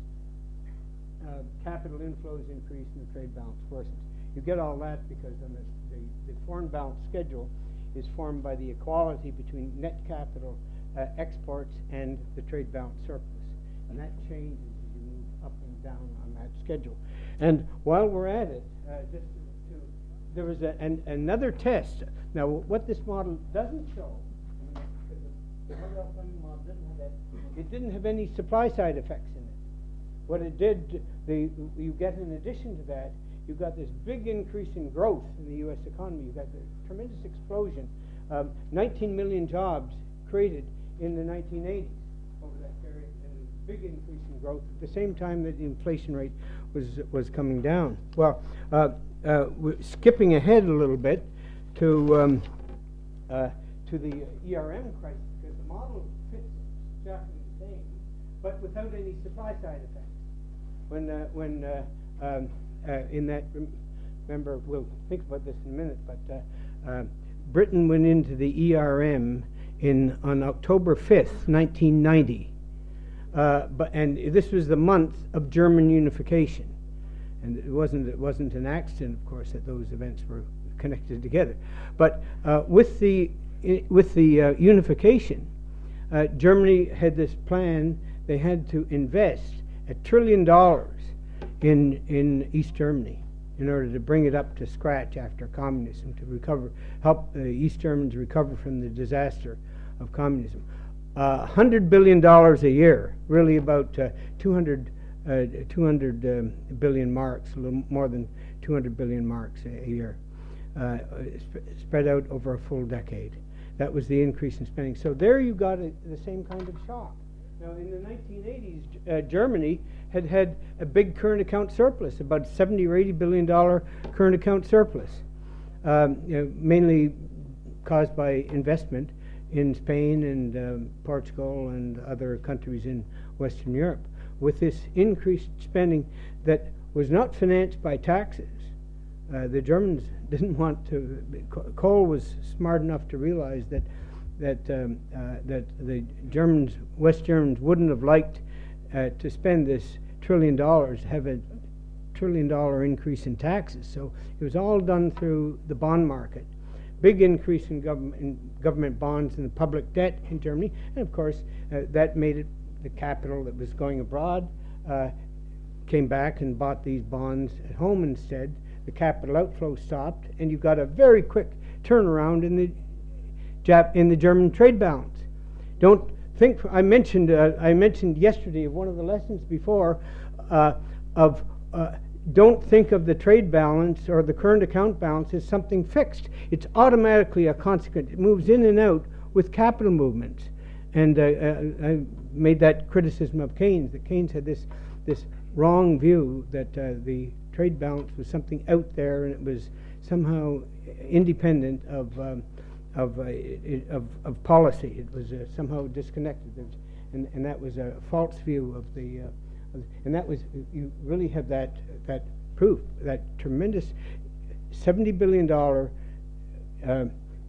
uh, capital inflows increase, and the trade balance worsens. You get all that because on the, the, the foreign balance schedule is formed by the equality between net capital uh, exports and the trade balance surplus. And that changes as you move up and down on that schedule. And while we're at it, uh, just to, to, there was a, an, another test. Now, what this model doesn't show, I mean, because the Mundell-Fleming model didn't have that, it didn't have any supply side effects in it. What it did, the, you get in addition to that, you've got this big increase in growth in the U S economy. You've got this tremendous explosion. Um, nineteen million jobs created in the nineteen eighties over that period, and a big increase in growth at the same time that the inflation rate was was coming down. Well, uh, uh, we're skipping ahead a little bit to um, uh, to the E R M crisis, because the model fits exactly the same, but without any supply side effects. When uh, when uh, um, Uh, in that, remember, we'll think about this in a minute, but uh, uh, Britain went into the E R M in on October fifth, nineteen ninety, uh, but and this was the month of German unification, and it wasn't it wasn't an accident, of course, that those events were connected together. But uh, with the I, with the uh, unification, uh, Germany had this plan. They had to invest a trillion dollars in in East Germany, in order to bring it up to scratch after communism, to recover, help the East Germans recover from the disaster of communism. Uh, one hundred billion dollars a year, really about uh, two hundred, uh, two hundred um, billion marks, a little more than two hundred billion marks a, a year, uh, sp spread out over a full decade. That was the increase in spending. So there you got a, the same kind of shock. Now, in the nineteen eighties, uh, Germany had had a big current account surplus, about seventy or eighty billion dollar current account surplus, um, you know, mainly caused by investment in Spain and um, Portugal and other countries in Western Europe, with this increased spending that was not financed by taxes. Uh, the Germans didn't want to. Kohl was smart enough to realize that that um, uh, that the Germans, West Germans, wouldn't have liked uh, to spend this trillion dollars, have a trillion dollar increase in taxes. So it was all done through the bond market. Big increase in government, in government bonds and the public debt in Germany, and of course uh, that made it the capital that was going abroad uh, came back and bought these bonds at home instead. The capital outflow stopped, and you got a very quick turnaround in the Jap in the German trade balance. Don't think I mentioned uh, I mentioned yesterday of one of the lessons before uh, of uh, don't think of the trade balance or the current account balance as something fixed. It's automatically a consequence. It moves in and out with capital movements. And uh, uh, I made that criticism of Keynes, that Keynes had this this wrong view that uh, the trade balance was something out there and it was somehow independent of um, of, uh, it, of of policy. It was uh, somehow disconnected, and and that was a false view of the. Uh, of, and that was you really have that that proof, that tremendous seventy billion dollar uh,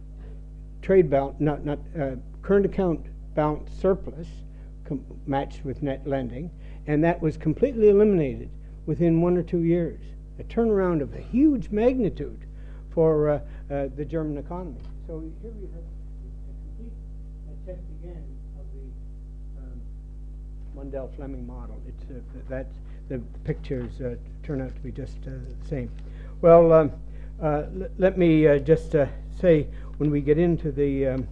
trade balance, not not uh, current account balance surplus com matched with net lending, and that was completely eliminated within one or two years. A turnaround of a huge magnitude for uh, uh, the German economy. So here we have a complete uh, test again of the um, Mundell-Fleming model. It's uh, that the pictures uh, turn out to be just uh, the same. Well, um, uh, let me uh, just uh, say when we get into the um,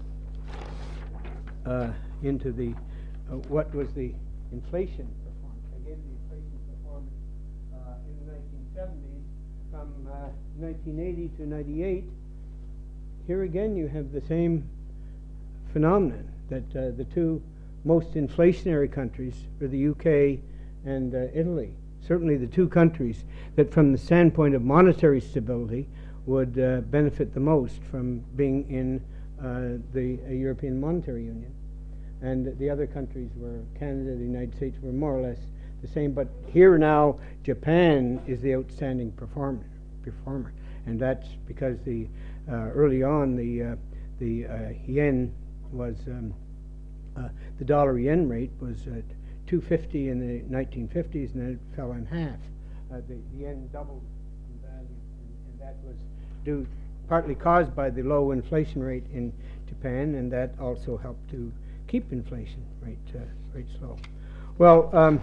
uh, into the uh, what was the inflation performance? I gave the inflation performance uh, in the nineteen seventies from uh, nineteen eighty to ninety-eight. Here again, you have the same phenomenon that uh, the two most inflationary countries were the U K and uh, Italy. Certainly the two countries that from the standpoint of monetary stability would uh, benefit the most from being in uh, the uh, European Monetary Union. And the other countries were Canada, the United States, were more or less the same. But here now, Japan is the outstanding performer. performer. And that's because the uh, early on the uh, the uh, yen was um, uh, the dollar yen rate was at two fifty in the nineteen fifties, and then it fell in half. Uh, the, the yen doubled in value, and, and that was due partly caused by the low inflation rate in Japan, and that also helped to keep inflation rate uh, rates low. Well, um,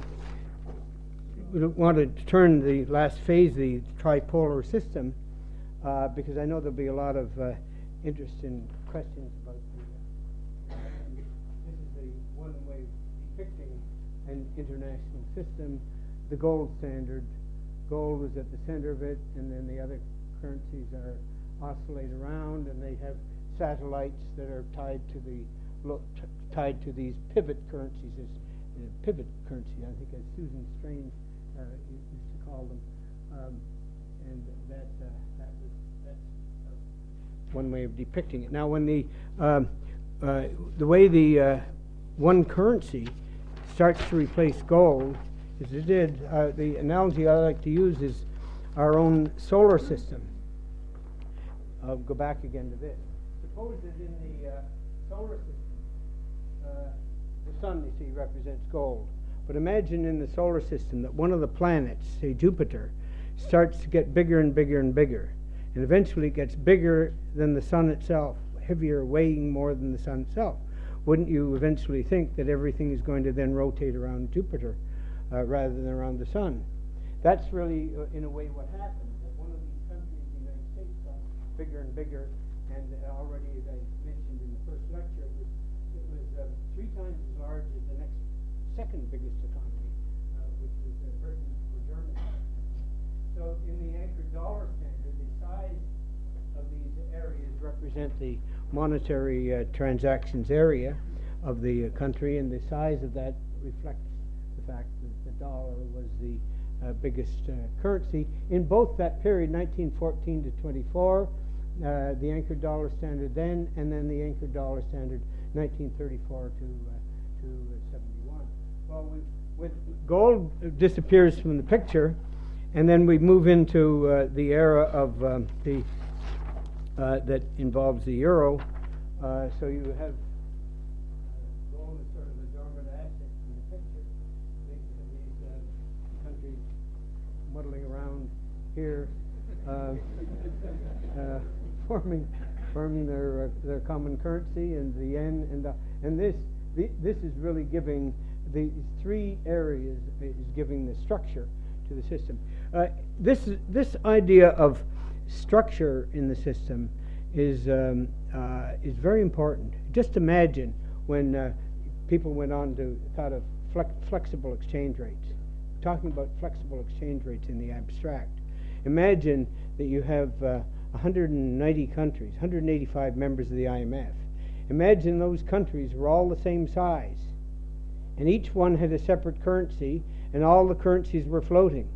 we want to turn the last phase, the tripolar system, uh, because I know there'll be a lot of uh, interest in questions about the. Uh, this is the one way of depicting an international system. The gold standard, gold was at the center of it, and then the other currencies are oscillate around, and they have satellites that are tied to the look tied to these pivot currencies. As uh, pivot currency, I think, as Susan Strange uh, used to call them, um, and that uh, that was that's uh, one way of depicting it. Now, when the um, uh, the way the uh, one currency starts to replace gold, as it did, uh, the analogy I like to use is our own solar system. I'll go back again to this. Suppose that in the uh, solar system, uh, the sun, you see, represents gold. But imagine in the solar system that one of the planets, say Jupiter, starts to get bigger and bigger and bigger. And eventually it gets bigger than the sun itself, heavier, weighing more than the sun itself. Wouldn't you eventually think that everything is going to then rotate around Jupiter uh, rather than around the sun? That's really, uh, in a way, what happens. That one of bigger and bigger, and uh, already, as I mentioned in the first lecture, it was, it was uh, three times as large as the next second biggest economy, uh, which was uh, Britain or Germany. So in the anchor dollar standard, the size of these areas represent the monetary uh, transactions area of the uh, country, and the size of that reflects the fact that the dollar was the uh, biggest uh, currency. In both that period, nineteen fourteen to twenty-four, uh, the anchor dollar standard then, and then the anchor dollar standard nineteen thirty-four to, uh, to seventy-one. Well, we, with gold disappears from the picture, and then we move into uh, the era of um, the uh, that involves the euro. Uh, so you have uh, gold is sort of a dormant asset in the picture. These uh, countries muddling around here, uh, uh, forming forming their uh, their common currency, and the yen, and the, and this the, this is really giving these three areas is giving the structure to the system. Uh, this this idea of structure in the system is um, uh, is very important. Just imagine when uh, people went on to thought of flex flexible exchange rates, talking about flexible exchange rates in the abstract. Imagine that you have uh, one hundred ninety countries, one hundred eighty-five members of the I M F. Imagine those countries were all the same size, and each one had a separate currency, and all the currencies were floating.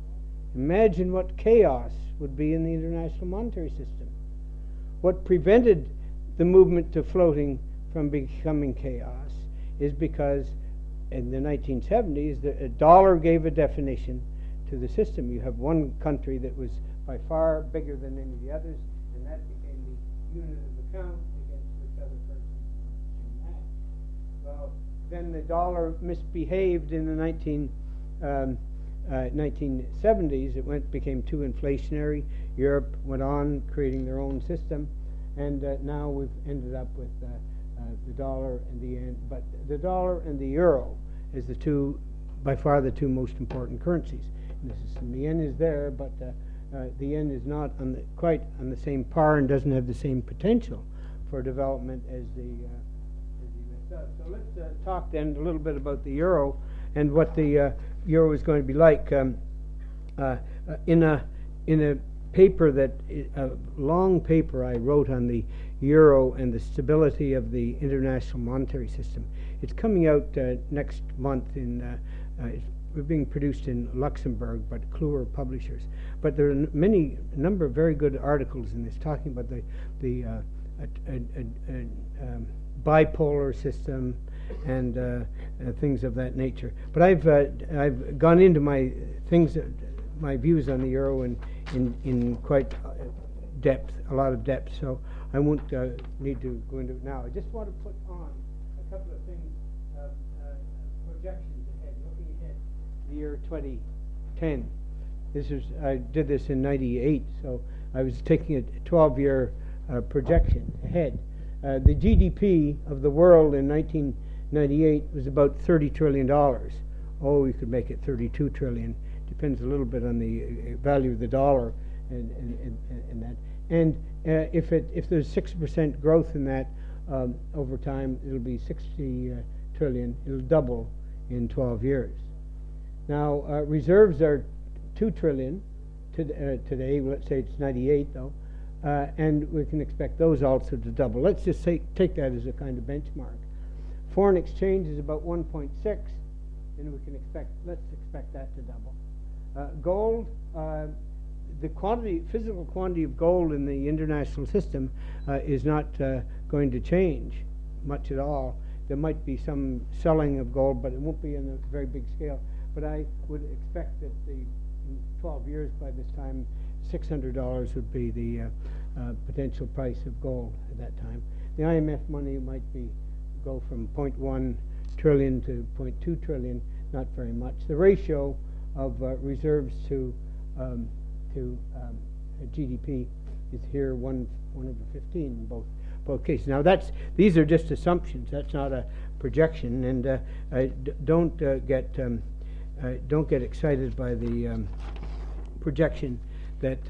Imagine what chaos would be in the international monetary system. What prevented the movement to floating from becoming chaos is because in the nineteen seventies, the dollar gave a definition to the system. You have one country that was by far bigger than any of the others, and that became the unit of account against which other currencies came back. Well, then the dollar misbehaved in the nineteen um, Uh, nineteen seventies. It went became too inflationary. Europe went on creating their own system, and uh, now we've ended up with uh, uh, the dollar and the yen. But the dollar and the euro is the two, by far the two most important currencies in the system. The yen is there, but uh, uh, the yen is not on the, quite on the same par and doesn't have the same potential for development as the uh, as the U S does. So let's uh, talk then a little bit about the euro and what the uh, euro is going to be like. Um, uh, uh, in a in a paper that a long paper I wrote on the euro and the stability of the international monetary system. It's coming out uh, next month in. Uh, uh, it's being produced in Luxembourg, but Kluwer Publishers. But there are many a number of very good articles in this talking about the the uh, a, a, a, a, um, bipolar system and uh, uh, things of that nature. But I've uh, I've gone into my things, uh, my views on the euro in in, in quite uh, depth, a lot of depth. So I won't uh, need to go into it now. I just want to put on a couple of things, uh, uh, projections ahead, looking ahead to the year twenty ten. This is I did this in ninety-eight, so I was taking a twelve-year uh, projection ahead. Uh, the G D P of the world in nineteen ninety-eight was about thirty trillion dollars. Oh, you could make it thirty-two trillion. Depends a little bit on the uh, value of the dollar and, and, and, and that. And uh, if it if there's six percent growth in that um, over time, it'll be sixty uh, trillion. It'll double in twelve years. Now uh, reserves are two trillion to, uh, today. Let's say it's ninety-eight though. Uh, and we can expect those also to double. Let's just say, take that as a kind of benchmark. Foreign exchange is about one point six, and we can expect, let's expect that to double. Uh, gold, uh, the quantity, physical quantity of gold in the international system uh, is not uh, going to change much at all. There might be some selling of gold, but it won't be on a very big scale. But I would expect that the, in twelve years by this time, six hundred dollars would be the uh, uh, potential price of gold at that time. The I M F money might be go from zero point one trillion to zero point two trillion, not very much. The ratio of uh, reserves to um, to um, G D P is here one one over fifteen in both both cases. Now that's these are just assumptions. That's not a projection, and uh, uh, d don't uh, get um, uh, don't get excited by the um, projection that uh,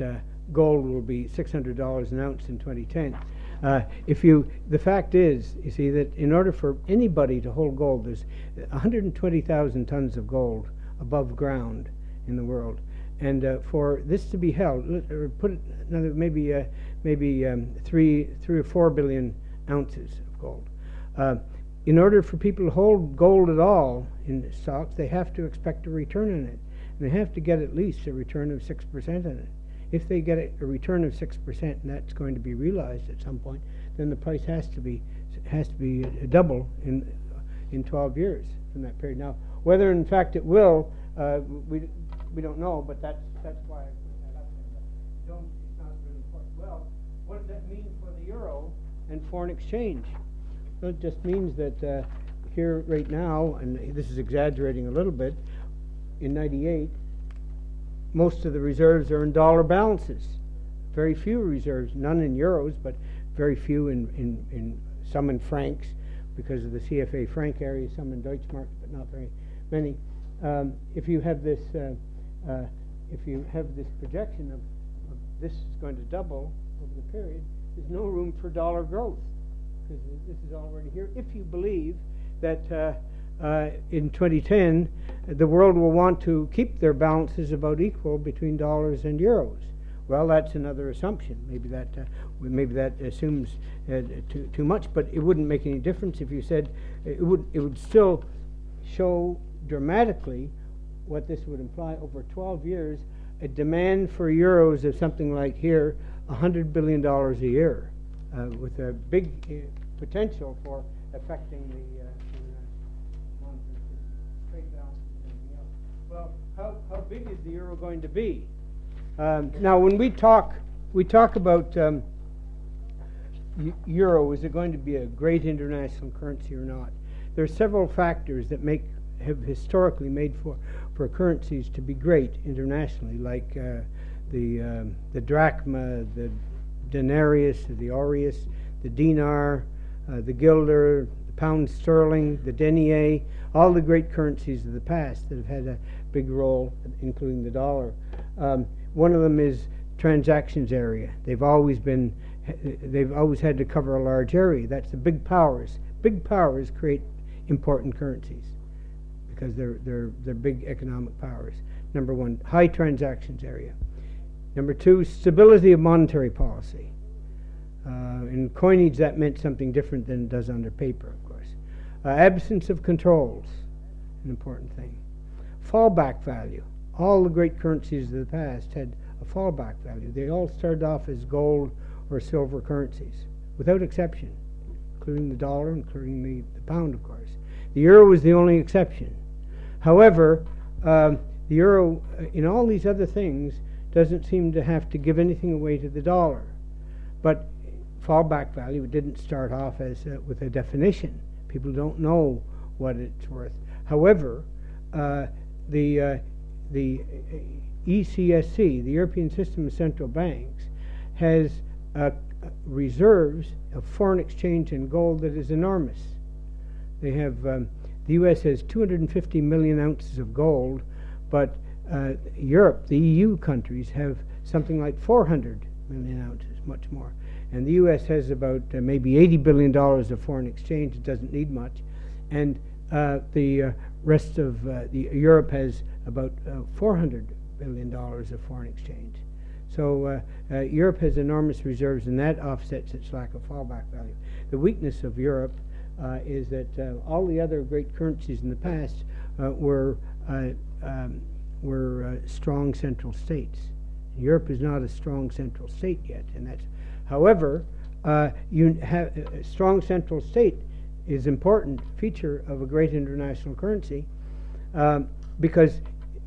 gold will be six hundred dollars an ounce in twenty ten. Uh, if you, the fact is, you see, that in order for anybody to hold gold, there's one hundred twenty thousand tons of gold above ground in the world, and uh, for this to be held, or put it another, maybe uh, maybe um, three three or four billion ounces of gold. Uh, in order for people to hold gold at all in stocks, they have to expect a return on it, and they have to get at least a return of six percent on it. If they get a, a return of six percent, and that's going to be realized at some point, then the price has to be has to be a double in in twelve years from that period. Now, whether in fact it will, uh, we we don't know, but that's that's why I put that up there. But don't, it's not really important. Well, what does that mean for the euro and foreign exchange? Well, it just means that uh, here right now, and this is exaggerating a little bit, in ninety-eight. Most of the reserves are in dollar balances. Very few reserves, none in euros, but very few in, in, in some in francs because of the C F A franc area, some in Deutschmarks, but not very many. Um, if you have this, uh, uh, if you have this projection of, of this is going to double over the period, there's no room for dollar growth because this is already here. If you believe that uh, Uh, in twenty ten, the world will want to keep their balances about equal between dollars and euros. Well, that's another assumption. Maybe that uh, maybe that assumes uh, too too much, but it wouldn't make any difference if you said it would. It would still show dramatically what this would imply over twelve years: a demand for euros of something like here, a hundred billion dollars a year, uh, with a big uh, potential for affecting the. Uh, Well, how, how big is the euro going to be? Um, now, when we talk, we talk about um, euro, is it going to be a great international currency or not? There are several factors that make have historically made for, for currencies to be great internationally, like uh, the um, the drachma, the denarius, the aureus, the dinar, uh, the guilder, the pound sterling, the denier, all the great currencies of the past that have had a big role, including the dollar. Um, one of them is transactions area. They've always been, they've always had to cover a large area. That's the big powers. Big powers create important currencies because they're they're they're big economic powers. Number one, high transactions area. Number two, stability of monetary policy. Uh, in coinage, that meant something different than it does under paper, of course. Uh, absence of controls, an important thing. Fallback value. All the great currencies of the past had a fallback value. They all started off as gold or silver currencies, without exception, including the dollar, including the, the pound, of course. The euro was the only exception. However, um, the euro, uh, in all these other things, doesn't seem to have to give anything away to the dollar. But fallback value, it didn't start off as uh, with a definition. People don't know what it's worth. However, uh, the uh, the E C S C, the European System of Central Banks, has uh, reserves of foreign exchange in gold that is enormous. They have um, the U S has two hundred fifty million ounces of gold, but uh, Europe, the E U countries, have something like four hundred million ounces, much more. And the U S has about uh, maybe eighty billion dollars of foreign exchange. It doesn't need much. And uh, the uh, rest of uh, the Europe has about uh, four hundred billion dollars of foreign exchange. So uh, uh, Europe has enormous reserves, and that offsets its lack of fallback value. The weakness of Europe uh, is that uh, all the other great currencies in the past uh, were uh, um, were uh, strong central states. Europe is not a strong central state yet, and that's. However, uh, you have a strong central state is an important feature of a great international currency um, because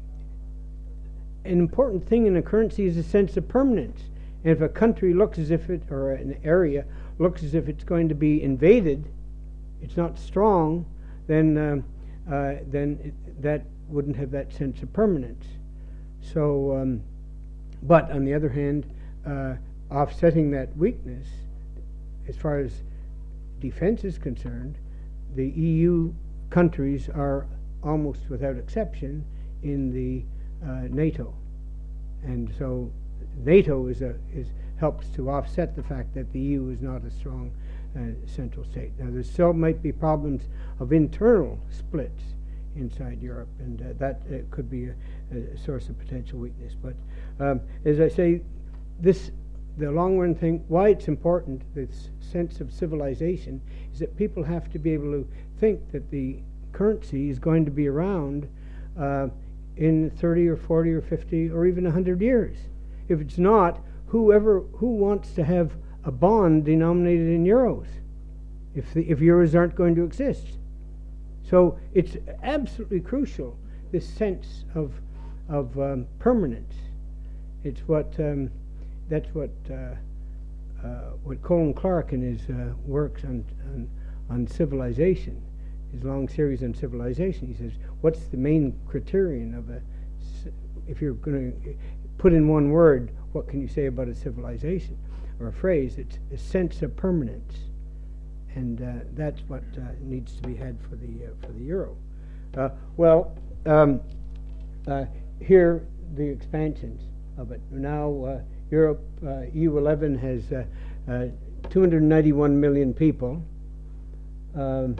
an important thing in a currency is a sense of permanence. And if a country looks as if it, or an area looks as if it's going to be invaded, it's not strong, then um, uh, then it, that wouldn't have that sense of permanence. So, um, but on the other hand, uh, offsetting that weakness, as far as defense is concerned, the E U countries are almost without exception in the uh, NATO, and so NATO is a, is, helps to offset the fact that the E U is not a strong uh, central state. Now, there still might be problems of internal splits inside Europe, and uh, that uh, could be a, a source of potential weakness. But um, as I say, this the long-run thing, why it's important, this sense of civilization, is that people have to be able to think that the currency is going to be around uh, in thirty or forty or fifty or even one hundred years. If it's not, whoever who wants to have a bond denominated in euros if the, if euros aren't going to exist? So it's absolutely crucial, this sense of of um, permanence. It's what um, that's what uh, uh, what Colin Clark in his uh, works on, on on civilization, his long series on civilization. He says, what's the main criterion of a, if you're going to put in one word, what can you say about a civilization or a phrase? It's a sense of permanence, and uh, that's what uh, needs to be had for the uh, for the euro. Uh, well, um, uh, here the expansions of it now. Uh, Europe, uh, E U eleven has uh, uh, two hundred ninety-one million people. Um,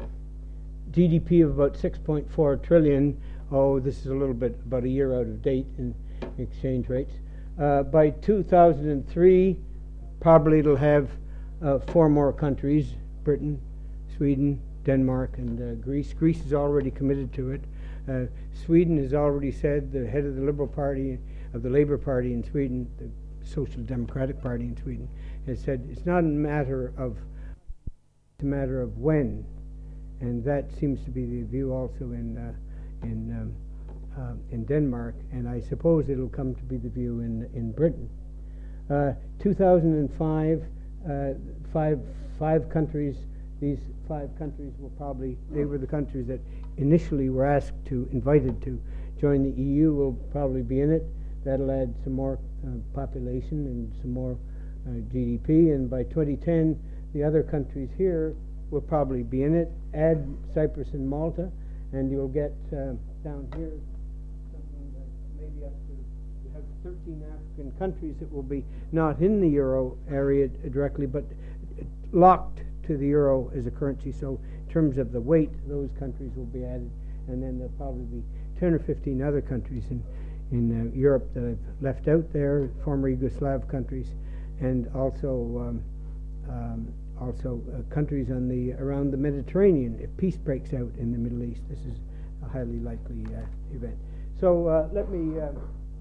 G D P of about six point four trillion. Oh, this is a little bit about a year out of date in exchange rates. Uh, by two thousand three, probably it'll have uh, four more countries: Britain, Sweden, Denmark, and uh, Greece. Greece is already committed to it. Uh, Sweden has already said, the head of the Liberal Party, of the Labour Party in Sweden, the Social Democratic Party in Sweden, has said it's not a matter of, it's a matter of when. And that seems to be the view also in uh, in um, uh, in Denmark, and I suppose it'll come to be the view in in Britain. Uh, two thousand five, uh, five five countries. These five countries will probably they were the countries that initially were asked to invited to join the E U. Will probably be in it. That'll add some more uh, population and some more uh, G D P. And by twenty ten, the other countries here will probably be in it. Add Cyprus and Malta, and you'll get uh, down here something like maybe up to, you have thirteen African countries that will be not in the euro area directly, but locked to the euro as a currency. So in terms of the weight, those countries will be added, and then there'll probably be ten or fifteen other countries in, in uh, Europe that I've left out there, former Yugoslav countries, and also um, um, also uh, countries on the around the Mediterranean. If peace breaks out in the Middle East, this is a highly likely uh, event. So uh, let me uh,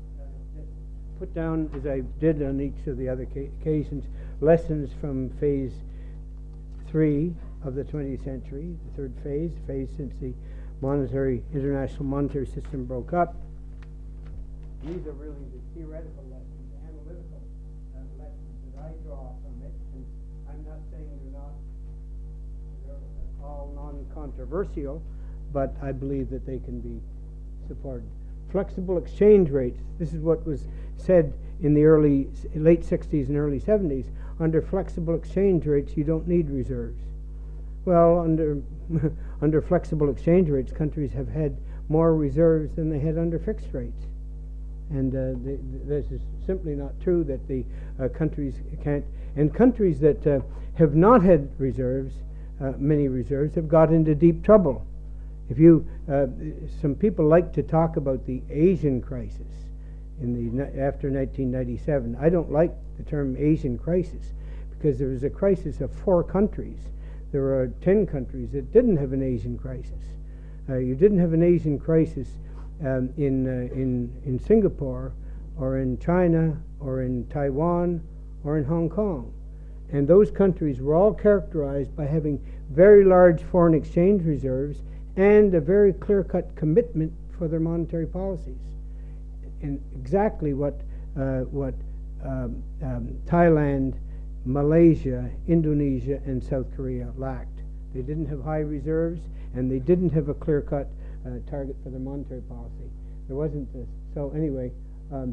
put down, as I did on each of the other ca occasions, lessons from phase three of the twentieth century, the third phase, phase since the monetary international monetary system broke up. These are really the theoretical lessons, the analytical uh, lessons that I draw from it. And I'm not saying they're not they're all non-controversial, but I believe that they can be supported. Flexible exchange rates. This is what was said in the early, late sixties and early seventies. Under flexible exchange rates, you don't need reserves. Well, under under flexible exchange rates, countries have had more reserves than they had under fixed rates. And uh, the, this is simply not true that the uh, countries can't. And countries that uh, have not had reserves, uh, many reserves, have got into deep trouble. If you, uh, some people like to talk about the Asian crisis in the after nineteen ninety-seven. I don't like the term Asian crisis because there was a crisis of four countries. There were ten countries that didn't have an Asian crisis. Uh, you didn't have an Asian crisis um, in uh, in in Singapore, or in China, or in Taiwan, or in Hong Kong, and those countries were all characterized by having very large foreign exchange reserves and a very clear-cut commitment for their monetary policies, and exactly what uh, what um, um, Thailand, Malaysia, Indonesia, and South Korea lacked. They didn't have high reserves, and they didn't have a clear-cut uh, target for their monetary policy. There wasn't this. So anyway, um,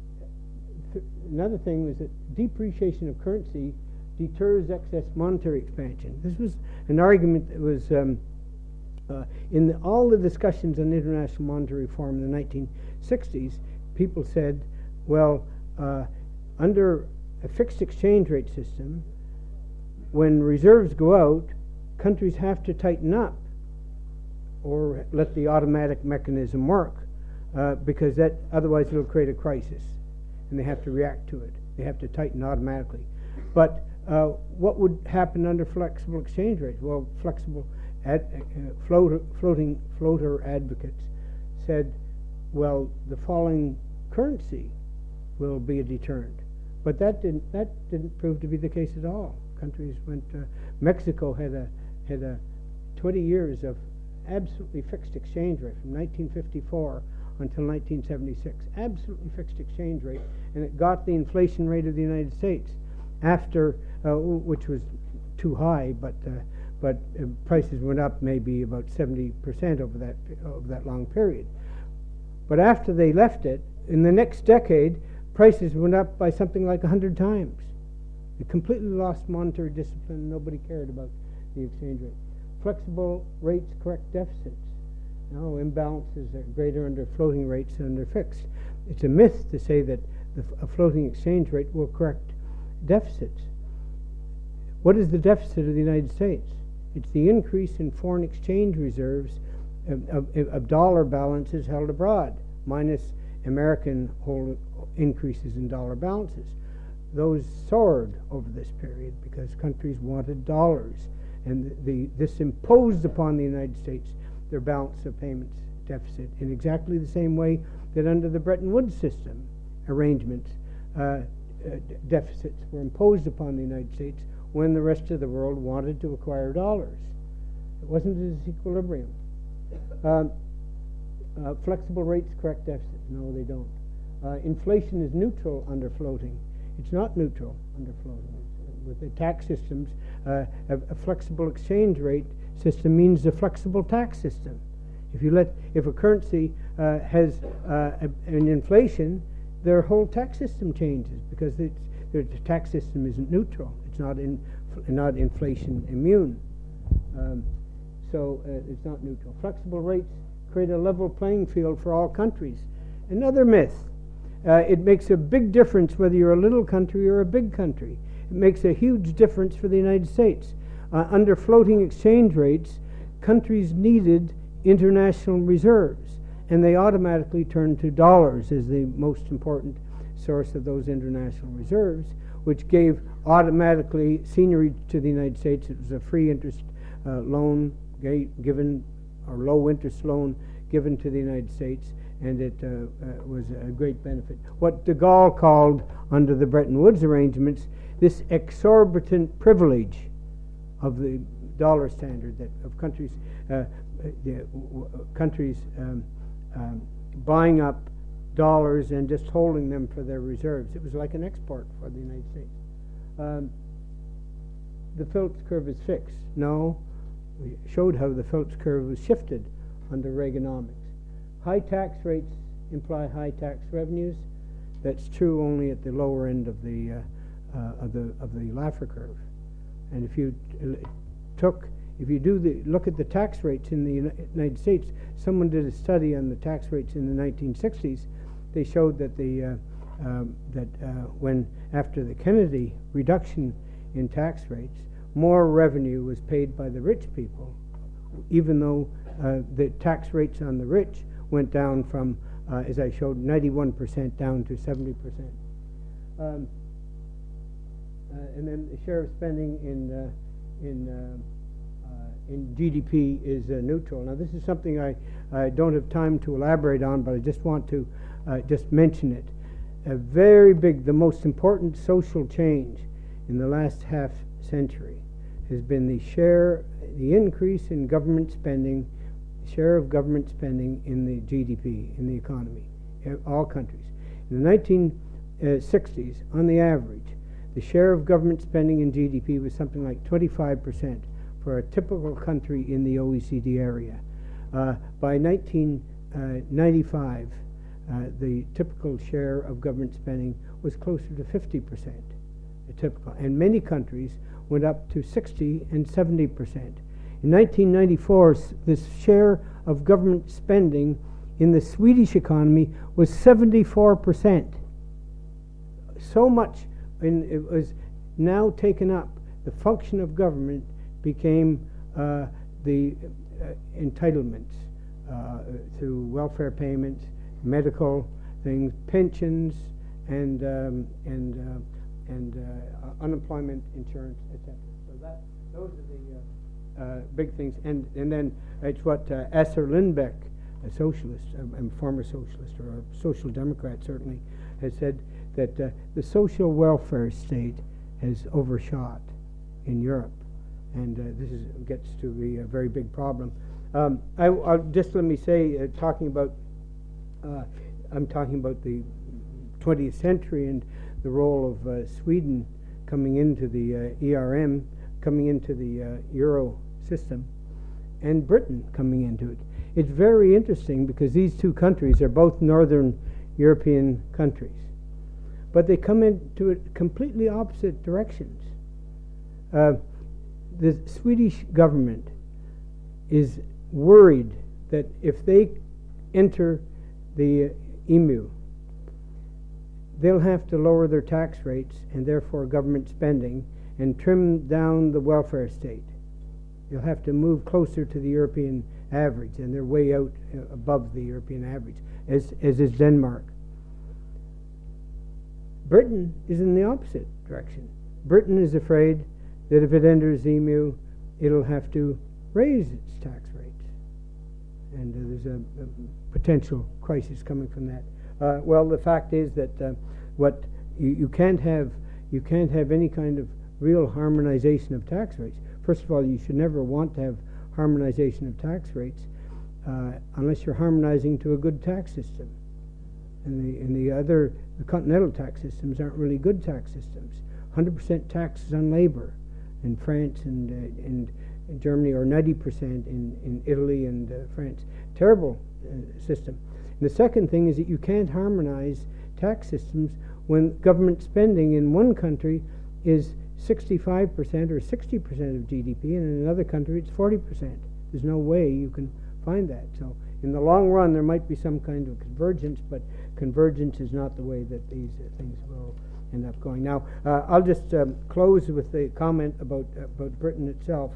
th another thing was that depreciation of currency deters excess monetary expansion. This was an argument that was um, uh, in the, all the discussions on international monetary reform in the nineteen sixties. People said, well, uh, under a fixed exchange rate system, when reserves go out, countries have to tighten up or let the automatic mechanism work, uh, because that otherwise it'll create a crisis, and they have to react to it. They have to tighten automatically. But uh, what would happen under flexible exchange rates? Well, flexible ad, uh, floater, floating floater advocates said, well, the falling currency will be a deterrent. But that didn't that didn't prove to be the case at all. Countries went. Uh, Mexico had a had a twenty years of absolutely fixed exchange rate from nineteen fifty-four until nineteen seventy-six. Absolutely fixed exchange rate, and it got the inflation rate of the United States after, uh, which was too high, but uh, but uh, prices went up maybe about seventy percent over that over that long period. But after they left it, in the next decade, prices went up by something like a hundred times. They completely lost monetary discipline. Nobody cared about the exchange rate. Flexible rates correct deficits. No, imbalances are greater under floating rates than under fixed. It's a myth to say that the, a floating exchange rate will correct deficits. What is the deficit of the United States? It's the increase in foreign exchange reserves of, of, of dollar balances held abroad, minus American hold increases in dollar balances. Those soared over this period because countries wanted dollars, and the, the this imposed upon the United States their balance of payments deficit in exactly the same way that under the Bretton Woods system arrangements, uh, uh, deficits were imposed upon the United States when the rest of the world wanted to acquire dollars. It wasn't a disequilibrium. Um, uh, flexible rates correct deficits. No, they don't. Uh, inflation is neutral under floating. It's not neutral under floating. With the tax systems, uh, a, a flexible exchange rate system means a flexible tax system. If you let, if a currency uh, has uh, a, an inflation, their whole tax system changes because it's, the tax system isn't neutral. It's not in, not inflation immune. Um, so uh, it's not neutral. Flexible rates create a level playing field for all countries. Another myth. Uh, it makes a big difference whether you're a little country or a big country. It makes a huge difference for the United States. Uh, under floating exchange rates, countries needed international reserves, and they automatically turned to dollars as the most important source of those international reserves, which gave automatically seniorage to the United States. It was a free interest uh, loan given, or low interest loan given to the United States, and it uh, uh, was a great benefit. What de Gaulle called, under the Bretton Woods arrangements, this exorbitant privilege of the dollar standard, that of countries, uh, the, w countries um, um, buying up dollars and just holding them for their reserves. It was like an export for the United States. Um, the Phillips curve is fixed. No, we showed how the Phillips curve was shifted under Reaganomics. High tax rates imply high tax revenues. That's true only at the lower end of the uh, uh, of the of the Laffer curve. And if you took, if you do the look at the tax rates in the United States, someone did a study on the tax rates in the nineteen sixties. They showed that the uh, um, that uh, when after the Kennedy reduction in tax rates, more revenue was paid by the rich people, even though uh, the tax rates on the rich went down from, uh, as I showed, ninety-one percent down to seventy percent. Um, uh, and then the share of spending in uh, in uh, uh, in G D P is uh, neutral. Now, this is something I, I don't have time to elaborate on, but I just want to uh, just mention it. A very big, the most important social change in the last half century has been the share, the increase in government spending, share of government spending in the G D P, in the economy, in all countries. In the nineteen sixties, on the average, the share of government spending in G D P was something like twenty-five percent for a typical country in the O E C D area. Uh, by nineteen ninety-five, uh, the typical share of government spending was closer to fifty percent, typical, and many countries went up to sixty and seventy percent. In nineteen ninety-four, this share of government spending in the Swedish economy was seventy-four percent. so much, and it was now taken up. The function of government became uh, the uh, entitlements uh, through welfare payments, medical things, pensions, and um, and uh, and uh, unemployment insurance, et cetera. So that those are the uh, uh, big things. And and then it's what uh, Assar Lindbeck, a socialist, a, a former socialist or a social democrat certainly, has said that uh, the social welfare state has overshot in Europe, and uh, this is, gets to be a very big problem. Um, I, I'll just let me say, uh, talking about, uh, I'm talking about the twentieth century and the role of uh, Sweden coming into the uh, E R M, coming into the uh, Euro system, and Britain coming into it. It's very interesting because these two countries are both Northern European countries, but they come into it completely opposite directions. Uh, the Swedish government is worried that if they enter the uh, E M U, they'll have to lower their tax rates and therefore government spending and trim down the welfare state. They'll have to move closer to the European average, and they're way out uh, above the European average, as, as is Denmark. Britain is in the opposite direction. Britain is afraid that if it enters E M U, it'll have to raise its tax rates. And uh, there's a, a potential crisis coming from that. Uh, well, the fact is that uh, what you, you can't have, you can't have any kind of real harmonization of tax rates. First of all, you should never want to have harmonization of tax rates uh, unless you're harmonizing to a good tax system. And the, and the other, the continental tax systems aren't really good tax systems. one hundred percent taxes on labor in France and uh, and in Germany, or ninety percent in, in Italy and uh, France. Terrible uh, system. And the second thing is that you can't harmonize tax systems when government spending in one country is sixty-five percent or sixty percent of G D P, and in another country it's forty percent. There's no way you can find that. So in the long run there might be some kind of convergence, but convergence is not the way that these uh, things will end up going. Now, uh, I'll just um, close with the comment about uh, about Britain itself.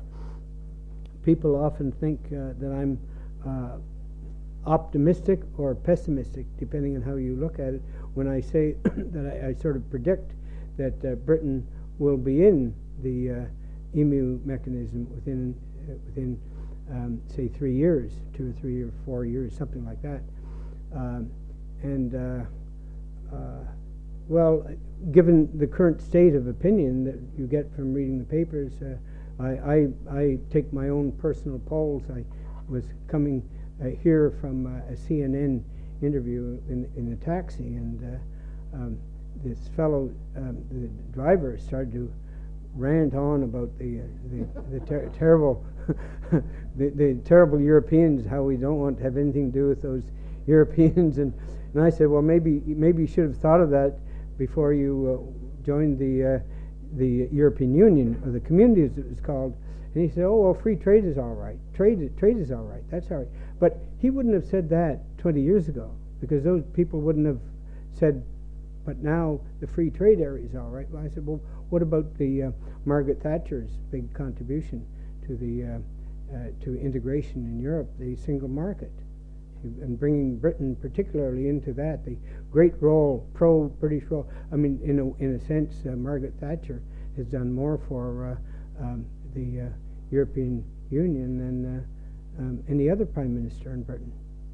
People often think uh, that I'm uh, optimistic or pessimistic, depending on how you look at it, when I say that I, I sort of predict that uh, Britain will be in the uh, E M U mechanism within uh, within um, say three years, two or three or four years, something like that. Um, and uh, uh, well, given the current state of opinion that you get from reading the papers, uh, I, I I take my own personal polls. I was coming uh, here from uh, a C N N interview in in a taxi, and uh, um, this fellow, um, the driver, started to rant on about the uh, the, the ter terrible the, the terrible Europeans, how we don't want to have anything to do with those Europeans, and and I said, well, maybe maybe you should have thought of that before you uh, joined the uh, the European Union, or the community as it was called. And he said, oh, well, free trade is all right. Trade trade is all right. That's all right. But he wouldn't have said that twenty years ago, because those people wouldn't have said, but now the free trade area is all right. Well, I said, well, what about the uh, Margaret Thatcher's big contribution to the uh, uh, to integration in Europe, the single market, and bringing Britain particularly into that, the great role, pro-British role. I mean, in a in a sense, uh, Margaret Thatcher has done more for uh, um, the uh, European Union than uh, um, any other prime minister in Britain.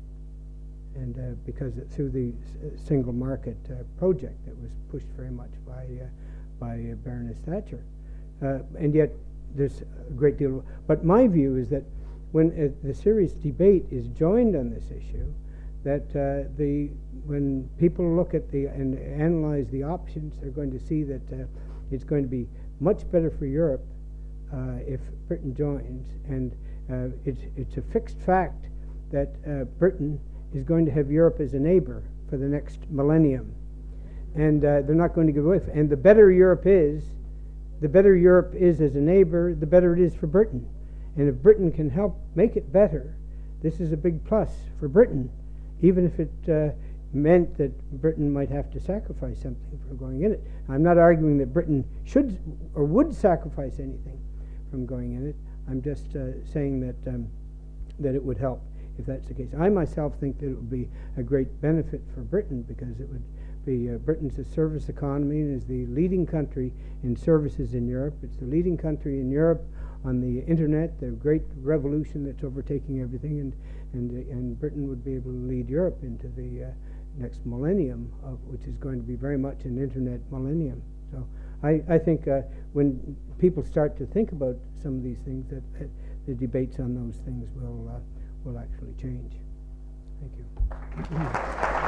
And uh, because it, through the s single market uh, project that was pushed very much by uh, by uh, Baroness Thatcher, uh, and yet there's a great deal of, but my view is that when uh, the serious debate is joined on this issue, that uh, the when people look at the and analyze the options, they're going to see that uh, it's going to be much better for Europe uh, if Britain joins, and uh, it's it's a fixed fact that uh, Britain is going to have Europe as a neighbor for the next millennium, and uh, they're not going to give away. And the better Europe is, the better Europe is as a neighbor, the better it is for Britain. And if Britain can help make it better, this is a big plus for Britain, even if it uh, meant that Britain might have to sacrifice something for going in it. I'm not arguing that Britain should or would sacrifice anything from going in it. I'm just uh, saying that um, that it would help if that's the case. I myself think that it would be a great benefit for Britain, because it would be uh, Britain's a service economy and is the leading country in services in Europe. It's the leading country in Europe on the internet, the great revolution that's overtaking everything, and and uh, and Britain would be able to lead Europe into the uh, next millennium, of, which is going to be very much an internet millennium. So I, I think uh, when people start to think about some of these things, that, that the debates on those things will uh, will actually change. Thank you.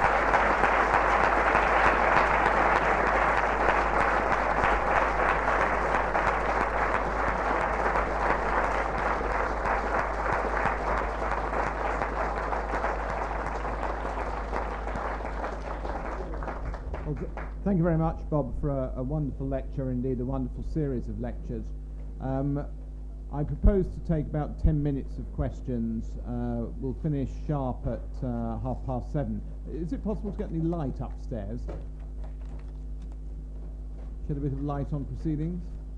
Thank you very much, Bob, for a, a wonderful lecture, indeed a wonderful series of lectures. Um, I propose to take about ten minutes of questions. Uh, we'll finish sharp at uh, half past seven. Is it possible to get any light upstairs? Shed a bit of light on proceedings?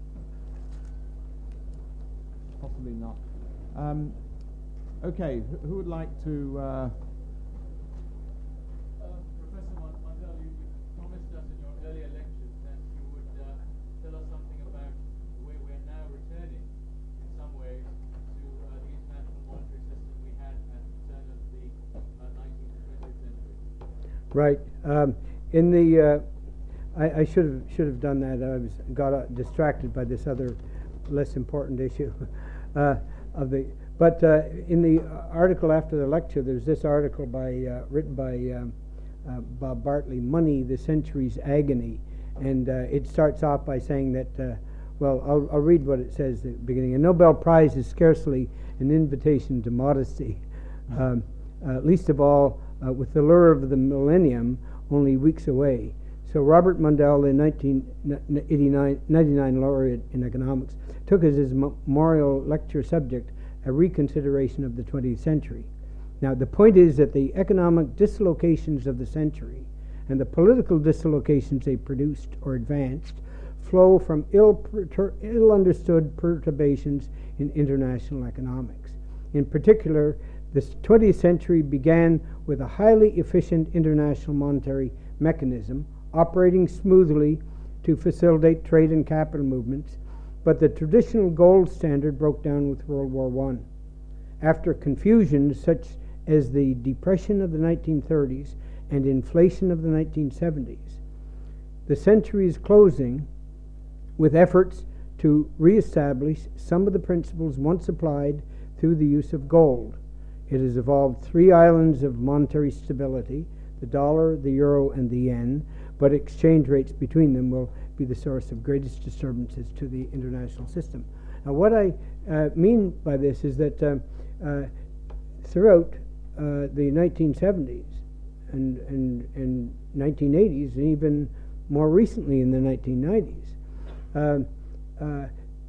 Possibly not. Um, okay, wh who would like to... Uh, earlier lectures that you would uh, tell us something about the way we're now returning, in some ways, to uh, the international monetary system we had at the turn of the uh, nineteenth and twentieth century. Right. Um, in the, uh, I, I should have should have done that. I was got uh, distracted by this other less important issue uh, of the. But uh, in the article after the lecture, there's this article by uh, written by. Um, Uh, Bob Bartley, Money, the Century's Agony. And uh, it starts off by saying that, uh, well, I'll, I'll read what it says at the beginning. A Nobel Prize is scarcely an invitation to modesty, um, uh, least of all uh, with the lure of the millennium only weeks away. So Robert Mundell, the nineteen eighty-nine, ninety-nine laureate in economics, took as his memorial lecture subject a reconsideration of the twentieth century. Now, the point is that the economic dislocations of the century and the political dislocations they produced or advanced flow from ill, ill understood perturbations in international economics. In particular, the twentieth century began with a highly efficient international monetary mechanism operating smoothly to facilitate trade and capital movements, but the traditional gold standard broke down with World War One. After confusions such as the depression of the nineteen thirties and inflation of the nineteen seventies, the century is closing with efforts to reestablish some of the principles once applied through the use of gold. It has evolved three islands of monetary stability, the dollar, the euro, and the yen, but exchange rates between them will be the source of greatest disturbances to the international system. Now, what I uh, mean by this is that uh, uh, throughout Uh, the nineteen seventies and, and, and nineteen eighties, and even more recently in the nineteen nineties, uh, uh,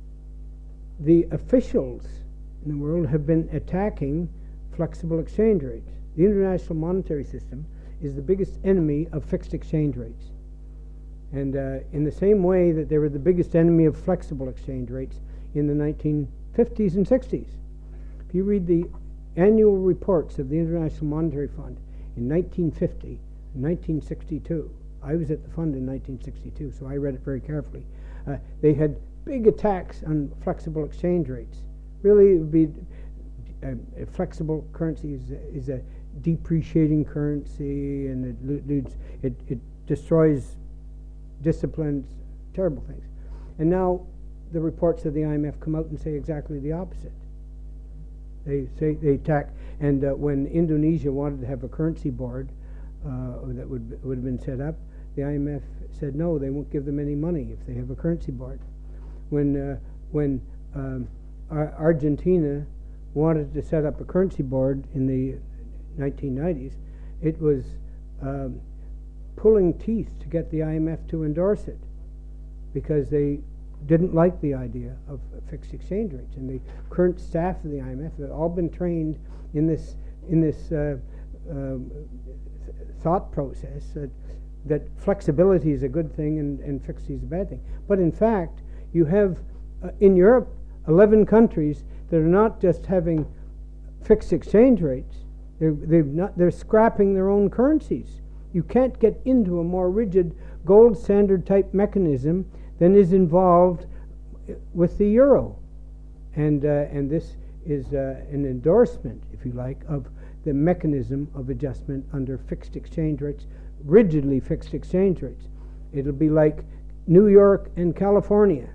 the officials in the world have been attacking flexible exchange rates. The international monetary system is the biggest enemy of fixed exchange rates. And uh, in the same way that they were the biggest enemy of flexible exchange rates in the nineteen fifties and sixties. If you read the annual reports of the International Monetary Fund in nineteen fifty and nineteen sixty-two. I was at the fund in nineteen sixty-two, so I read it very carefully. Uh, they had big attacks on flexible exchange rates. Really, it would be uh, a flexible currency is a, is a depreciating currency, and it, it, it destroys disciplines, terrible things. And now the reports of the I M F come out and say exactly the opposite. They say they attack, and uh, when Indonesia wanted to have a currency board uh, that would would have been set up, the I M F said no, they won't give them any money if they have a currency board. When uh, when um, Ar Argentina wanted to set up a currency board in the nineteen nineties, it was um, pulling teeth to get the I M F to endorse it, because they didn't like the idea of fixed exchange rates, and the current staff of the I M F have all been trained in this in this uh, um, thought process that, that flexibility is a good thing and, and fixity is a bad thing. But in fact, you have uh, in Europe eleven countries that are not just having fixed exchange rates, they're, they've not, they're scrapping their own currencies. You can't get into a more rigid gold standard type mechanism than is involved with the euro. And, uh, and this is uh, an endorsement, if you like, of the mechanism of adjustment under fixed exchange rates, rigidly fixed exchange rates. It'll be like New York and California.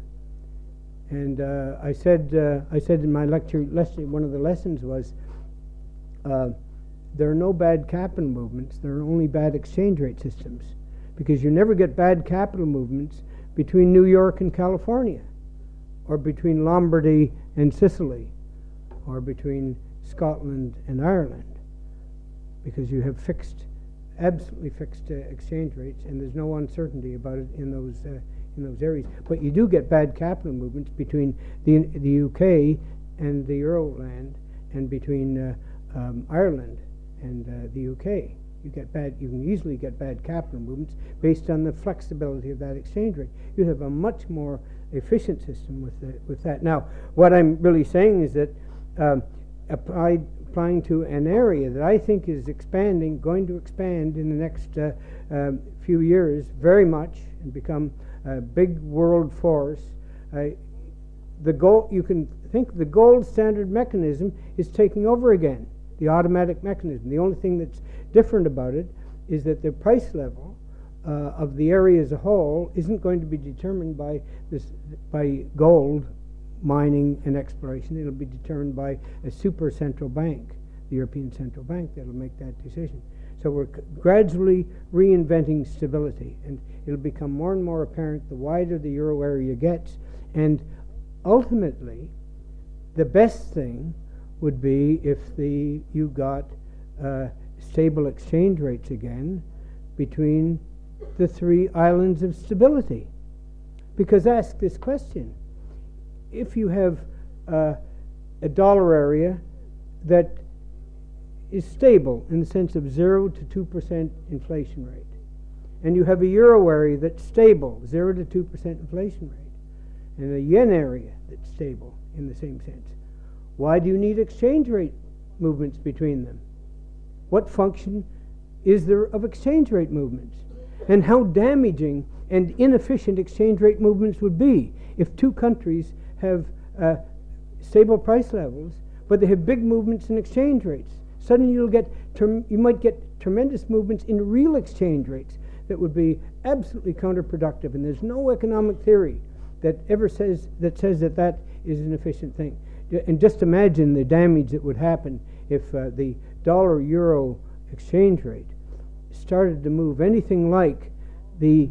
And uh, I said, uh, I said in my lecture, lesson, one of the lessons was, uh, there are no bad capital movements, there are only bad exchange rate systems. Because you never get bad capital movements between New York and California, or between Lombardy and Sicily, or between Scotland and Ireland, because you have fixed, absolutely fixed uh, exchange rates, and there's no uncertainty about it in those uh, in those areas. But you do get bad capital movements between the the U K and the Euroland, and between uh, um, Ireland and uh, the U K. You get bad. You can easily get bad capital movements based on the flexibility of that exchange rate. You have a much more efficient system with the, with that. Now, what I'm really saying is that um, applied, applying to an area that I think is expanding, going to expand in the next uh, um, few years very much and become a big world force. Uh, the gold, you can think the gold standard mechanism is taking over again, the automatic mechanism. The only thing that's different about it is that the price level uh, of the area as a whole isn't going to be determined by this by gold mining and exploration. It'll be determined by a super central bank, the European Central Bank, that'll make that decision. So we're c- gradually reinventing stability, and it'll become more and more apparent the wider the euro area gets. And ultimately, the best thing would be if the you got uh, stable exchange rates again between the three islands of stability. Because ask this question: if you have uh, a dollar area that is stable in the sense of zero to two percent inflation rate, and you have a euro area that's stable, zero to two percent inflation rate, and a yen area that's stable in the same sense, why do you need exchange rate movements between them? What function is there of exchange rate movements? And how damaging and inefficient exchange rate movements would be if two countries have uh, stable price levels, but they have big movements in exchange rates. Suddenly you'll get term, you might get tremendous movements in real exchange rates that would be absolutely counterproductive. And there's no economic theory that ever says that says that that is an efficient thing. And just imagine the damage that would happen if uh, the dollar-euro exchange rate started to move anything like the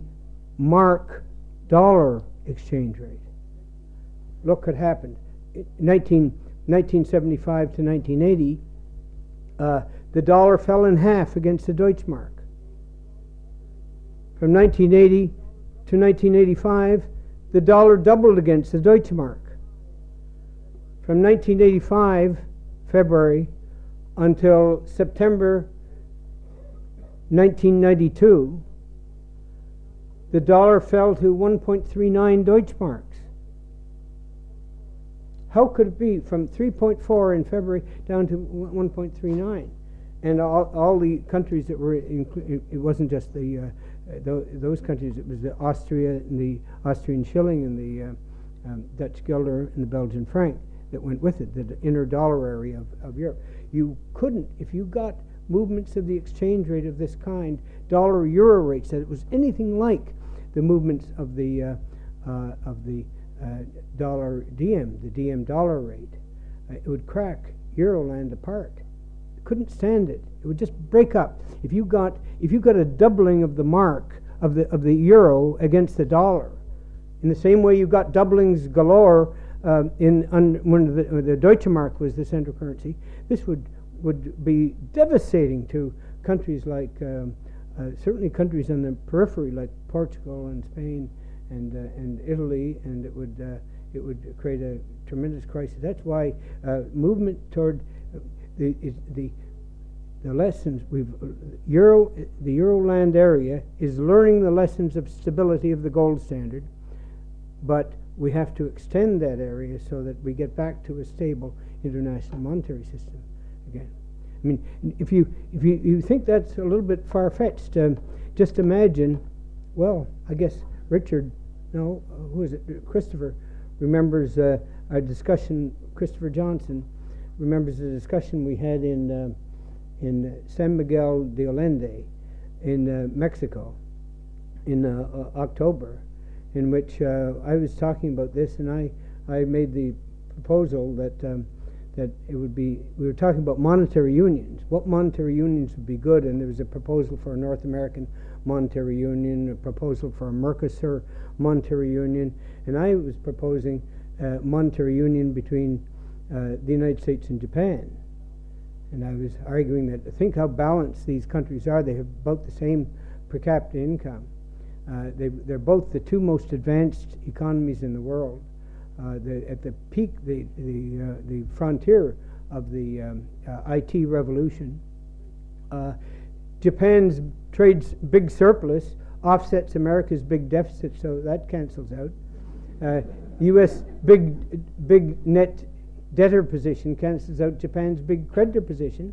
mark-dollar exchange rate. Look what happened. In nineteen seventy-five to nineteen eighty, uh, the dollar fell in half against the Deutschmark. From nineteen eighty to nineteen eighty-five, the dollar doubled against the Deutschmark. From nineteen eighty-five, February, until September nineteen ninety-two, the dollar fell to one point three nine Deutschmarks. How could it be from three point four in February down to one point three nine? And all, all the countries that were, inclu- it wasn't just the uh, th- those countries, it was the Austria and the Austrian shilling and the uh, um, Dutch guilder and the Belgian franc that went with it, the inner dollar area of, of Europe. You couldn't, if you got movements of the exchange rate of this kind, dollar-euro rates, that it was anything like the movements of the uh, uh, of the uh, dollar D M, the D M dollar rate, uh, it would crack Euroland apart. It couldn't stand it. It would just break up. If you got if you got a doubling of the mark of the of the euro against the dollar, in the same way you got doublings galore uh, in un, when the, when the Deutsche Mark was the central currency, this would would be devastating to countries like um, uh, certainly countries on the periphery like Portugal and Spain and uh, and Italy, and it would uh, it would create a tremendous crisis. That's why uh, movement toward uh, the is, the the lessons we've Euro the Euroland area is learning the lessons of stability of the gold standard, but we have to extend that area so that we get back to a stable international monetary system again. I mean, if you if you, you think that's a little bit far-fetched, um, just imagine. Well, I guess Richard, no, uh, who is it? Christopher remembers uh, our discussion. Christopher Johnson remembers the discussion we had in. Uh, in San Miguel de Allende in uh, Mexico in uh, uh, October, in which uh, I was talking about this, and I, I made the proposal that um, that it would be, we were talking about monetary unions, what monetary unions would be good, and there was a proposal for a North American monetary union, a proposal for a Mercosur monetary union, and I was proposing a monetary union between uh, the United States and Japan. And I was arguing that, think how balanced these countries are. They have about the same per capita income. Uh, they, they're both the two most advanced economies in the world. Uh, the, at the peak, the, the, uh, the frontier of the um, uh, I T revolution, uh, Japan's trade's big surplus offsets America's big deficit, so that cancels out. Uh, U S big, big net debtor position cancels out Japan's big creditor position,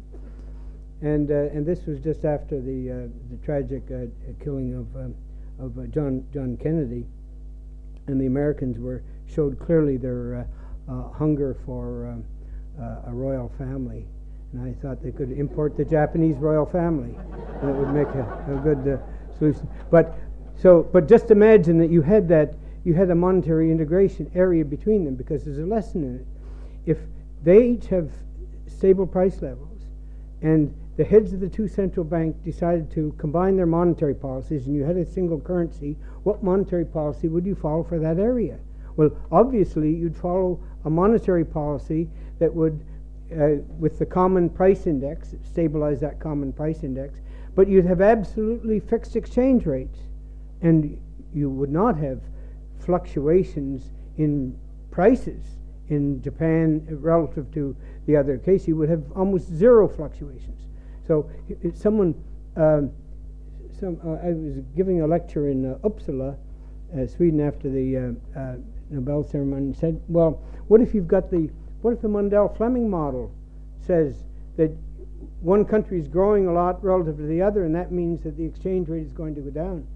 and uh, and this was just after the uh, the tragic uh, killing of um, of uh, John John Kennedy, and the Americans were showed clearly their uh, uh, hunger for um, uh, a royal family, and I thought they could import the Japanese royal family, and it would make a, a good uh, solution. But so, but just imagine that you had that you had a monetary integration area between them, because there's a lesson in it. If they each have stable price levels, and the heads of the two central banks decided to combine their monetary policies, and you had a single currency, what monetary policy would you follow for that area? Well, obviously, you'd follow a monetary policy that would, uh, with the common price index, stabilize that common price index, but you'd have absolutely fixed exchange rates, and you would not have fluctuations in prices. In Japan, relative to the other case, you would have almost zero fluctuations. So, it, someone, um, some, uh, I was giving a lecture in uh, Uppsala, uh, Sweden, after the uh, uh, Nobel ceremony, and said, "Well, what if you've got the, what if the Mundell-Fleming model says that one country is growing a lot relative to the other, and that means that the exchange rate is going to go down?"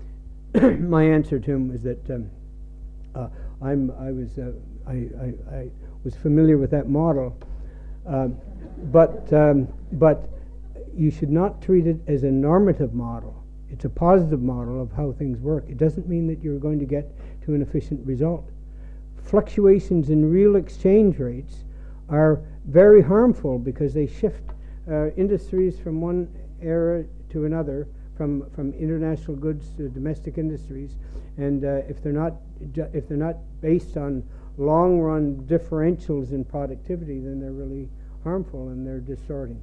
My answer to him was that um, uh, I'm, I was. Uh, I, I, I was familiar with that model, um, but um, but you should not treat it as a normative model. It's a positive model of how things work. It doesn't mean that you're going to get to an efficient result. Fluctuations in real exchange rates are very harmful because they shift uh, industries from one era to another, from from international goods to domestic industries, and uh, if they're not if they're not based on long-run differentials in productivity, then they're really harmful and they're distorting.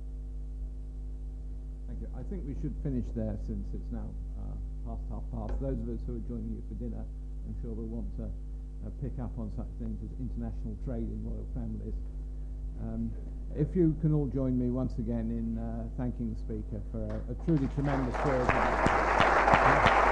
Thank you. I think we should finish there, since it's now uh, past half past. Those of us who are joining you for dinner, I'm sure will want to uh, pick up on such things as international trade in royal families. Um, if you can all join me once again in uh, thanking the speaker for a, a truly tremendous series.